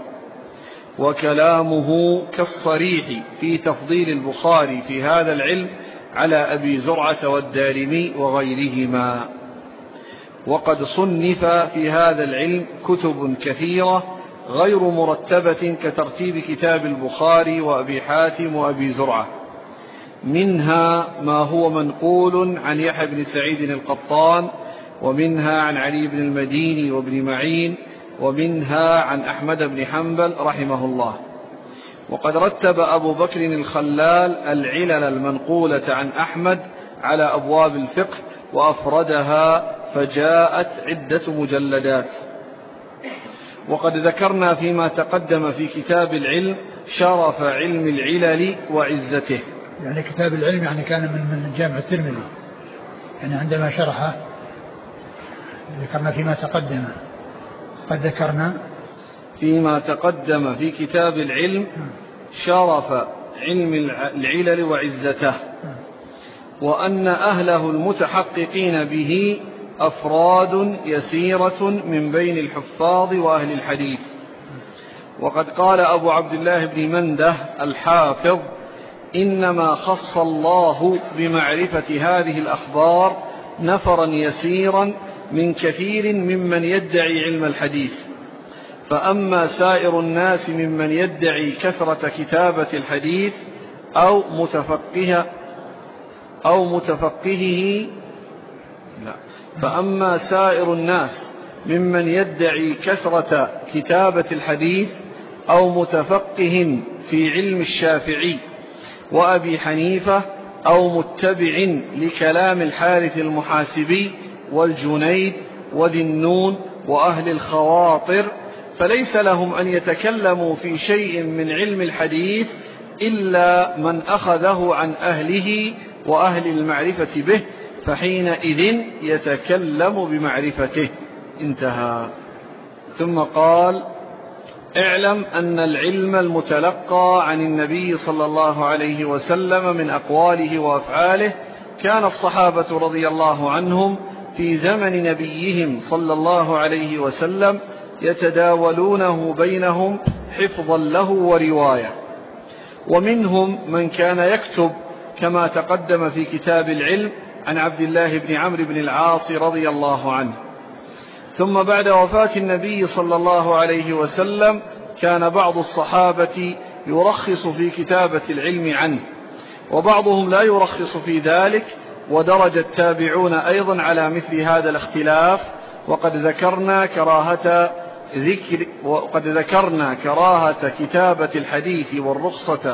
وكلامه كالصريح في تفضيل البخاري في هذا العلم على أبي زرعة والدارمي وغيرهما. وقد صنف في هذا العلم كتب كثيرة غير مرتبة كترتيب كتاب البخاري وأبي حاتم وأبي زرعة، منها ما هو منقول عن يحيى بن سعيد القطان، ومنها عن علي بن المديني وابن معين، ومنها عن أحمد بن حنبل رحمه الله. وقد رتب أبو بكر الخلال العلل المنقولة عن أحمد على أبواب الفقه وأفردها فجاءت عدة مجلدات. وقد ذكرنا فيما تقدم في كتاب العلم شرف علم العلل وعزته. يعني كتاب العلم يعني كان من من جامع الترمذي، يعني عندما شرحه ذكرنا فيما تقدم قد ذكرنا فيما تقدم في كتاب العلم شرف علم العلل وعزته، وأن أهله المتحققين به أفراد يسيرة من بين الحفاظ وأهل الحديث. وقد قال أبو عبد الله بن منده الحافظ: إنما خص الله بمعرفة هذه الأخبار نفرا يسيرا من كثير ممن يدعي علم الحديث، فأما سائر الناس ممن يدعي كثرة كتابة الحديث أو متفقه أو متفقهه لا فأما سائر الناس ممن يدعي كثرة كتابة الحديث أو متفقه في علم الشافعي وأبي حنيفة أو متبع لكلام الحارث المحاسبي والجنيد وذي النون وأهل الخواطر، فليس لهم أن يتكلموا في شيء من علم الحديث إلا من أخذه عن أهله وأهل المعرفة به، فحينئذ يتكلم بمعرفته. انتهى. ثم قال: اعلم أن العلم المتلقى عن النبي صلى الله عليه وسلم من أقواله وأفعاله كان الصحابة رضي الله عنهم في زمن نبيهم صلى الله عليه وسلم يتداولونه بينهم حفظا له ورواية، ومنهم من كان يكتب كما تقدم في كتاب العلم عن عبد الله بن عمرو بن العاص رضي الله عنه. ثم بعد وفاة النبي صلى الله عليه وسلم كان بعض الصحابة يرخص في كتابة العلم عنه، وبعضهم لا يرخص في ذلك، ودرج التابعون أيضا على مثل هذا الاختلاف. وقد ذكرنا كراهة ذكر وقد ذكرنا كراهة كتابة الحديث والرخصة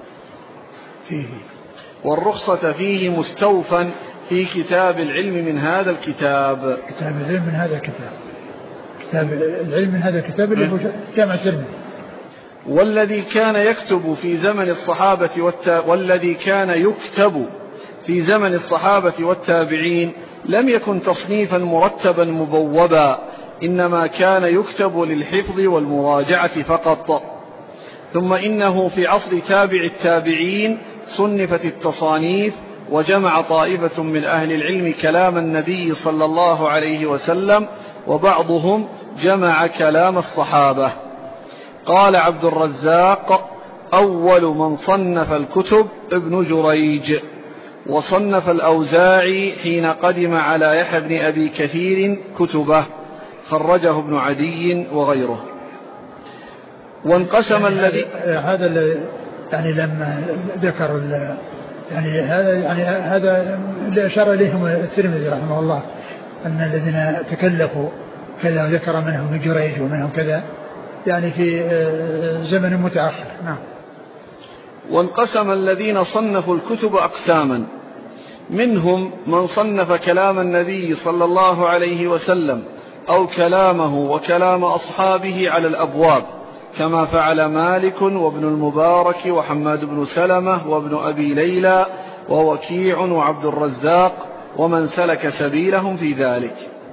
فيه والرخصة فيه مستوفا في كتاب العلم من هذا الكتاب. كتاب العلم من هذا الكتاب كتاب العلم من هذا الكتاب اللي هو جامع الترمذي. والذي كان يكتب في زمن الصحابة والتا... والذي كان يكتب في زمن الصحابة والتابعين لم يكن تصنيفا مرتبا مبوبا، إنما كان يكتب للحفظ والمراجعة فقط. ثم إنه في عصر تابع التابعين صنفت التصانيف، وجمع طائفة من أهل العلم كلام النبي صلى الله عليه وسلم، وبعضهم جمع كلام الصحابة. قال عبد الرزاق: أول من صنف الكتب ابن جريج، وصنف الأوزاعي حين قدم على يحيى بن أبي كثير كتبه، خرجه ابن عدي وغيره. وانقسم يعني الذي هذا يعني لما ذكر يعني هذا يعني هذا اللي أشار إليهم الترمذي رحمه الله، أن الذين تكلفوا كذا وذكر منهم ابن جريج ومنهم كذا يعني في زمن متأخر. نعم. وانقسم الذين صنفوا الكتب أقساما، منهم من صنف كلام النبي صلى الله عليه وسلم أو كلامه وكلام أصحابه على الأبواب، كما فعل مالك وابن المبارك وحماد بن سلمة وابن أبي ليلى ووكيع وعبد الرزاق ومن سلك سبيلهم في ذلك.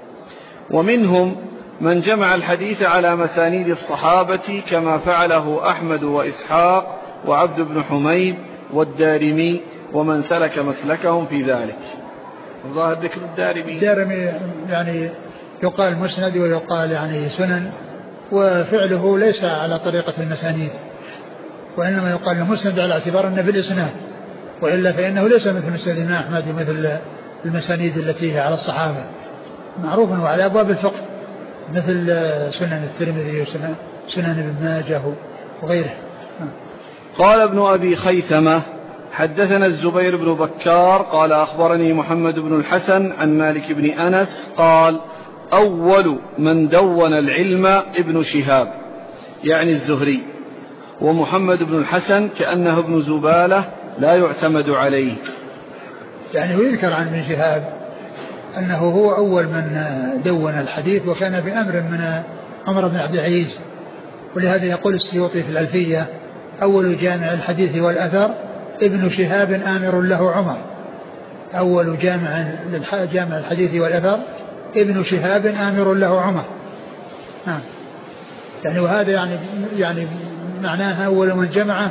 ومنهم من جمع الحديث على مسانيد الصحابة، كما فعله أحمد وإسحاق وعبد بن حميد والدارمي ومن سلك مسلكهم في ذلك. الظاهر ذكر الدارمي الدارمي يعني يقال مسند ويقال يعني سنن، وفعله ليس على طريقة المسانيد، وإنما يقال المسند على اعتبار أنه في الإسناد، وإلا فإنه ليس مثل مسند الإمام أحمد مثل المسانيد التي هي على الصحابة، معروف وعلى أبواب الفقه مثل سنن الترمذي وسنن سنن ابن ماجه وغيره. قال ابن أبي خيثمة: حدثنا الزبير بن بكار قال أخبرني محمد بن الحسن عن مالك بن أنس قال: أول من دون العلم ابن شهاب، يعني الزهري، ومحمد بن الحسن كأنه ابن زبالة لا يعتمد عليه. يعني هو يذكر عن ابن شهاب أنه هو أول من دون الحديث، وكان بأمر من عمر بن عبد العزيز، ولهذا يقول السيوطي في الألفية: أول جامع الحديث والأثر ابن شهاب آمر له عمر. أول جامع جامع الحديث والأثر ابن شهاب آمر له عمر. نعم. يعني وهذا يعني يعني معناها أول من جمعه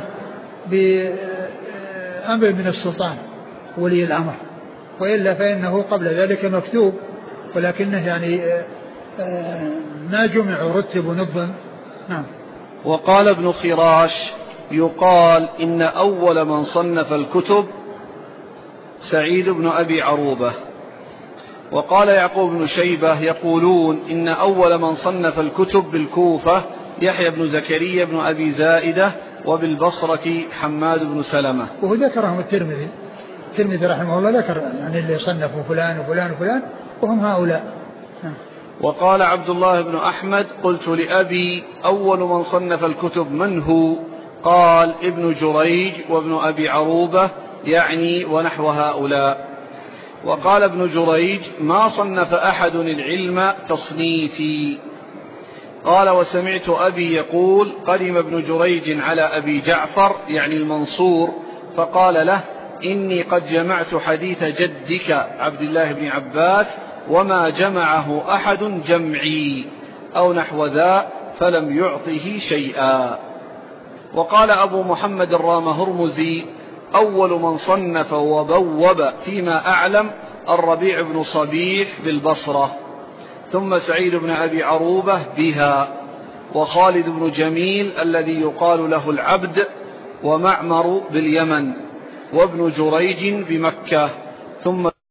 بأمر من السلطان ولي الأمر، وإلا فإنه قبل ذلك مكتوب ولكنه يعني ما جمعوا رتبوا نظم. نعم. وقال ابن خراش يقال إن أول من صنف الكتب سعيد بن أبي عروبة. وقال يعقوب بن شيبة يقولون إن أول من صنف الكتب بالكوفة يحيى بن زكريا بن أبي زائدة، وبالبصرة حماد بن سلمة. وهو ذكرهم الترمذي الترمذي رحمه الله ذكر يعني اللي صنفوا فلان وفلان وفلان وهم هؤلاء. وقال عبد الله بن أحمد قلت لأبي أول من صنف الكتب من هو؟ قال ابن جريج وابن أبي عروبة يعني ونحو هؤلاء. وقال ابن جريج ما صنف أحد العلم تصنيفي. قال وسمعت أبي يقول قدم ابن جريج على أبي جعفر يعني المنصور فقال له إني قد جمعت حديث جدك عبد الله بن عباس وما جمعه أحد جمعي أو نحو ذا، فلم يعطه شيئا. وقال أبو محمد الرام هرمزي أول من صنف وبوب فيما أعلم الربيع بن صبيح بالبصرة، ثم سعيد بن أبي عروبة بها، وخالد بن جميل الذي يقال له العبد، ومعمر باليمن، وابن جريج بمكة، ثم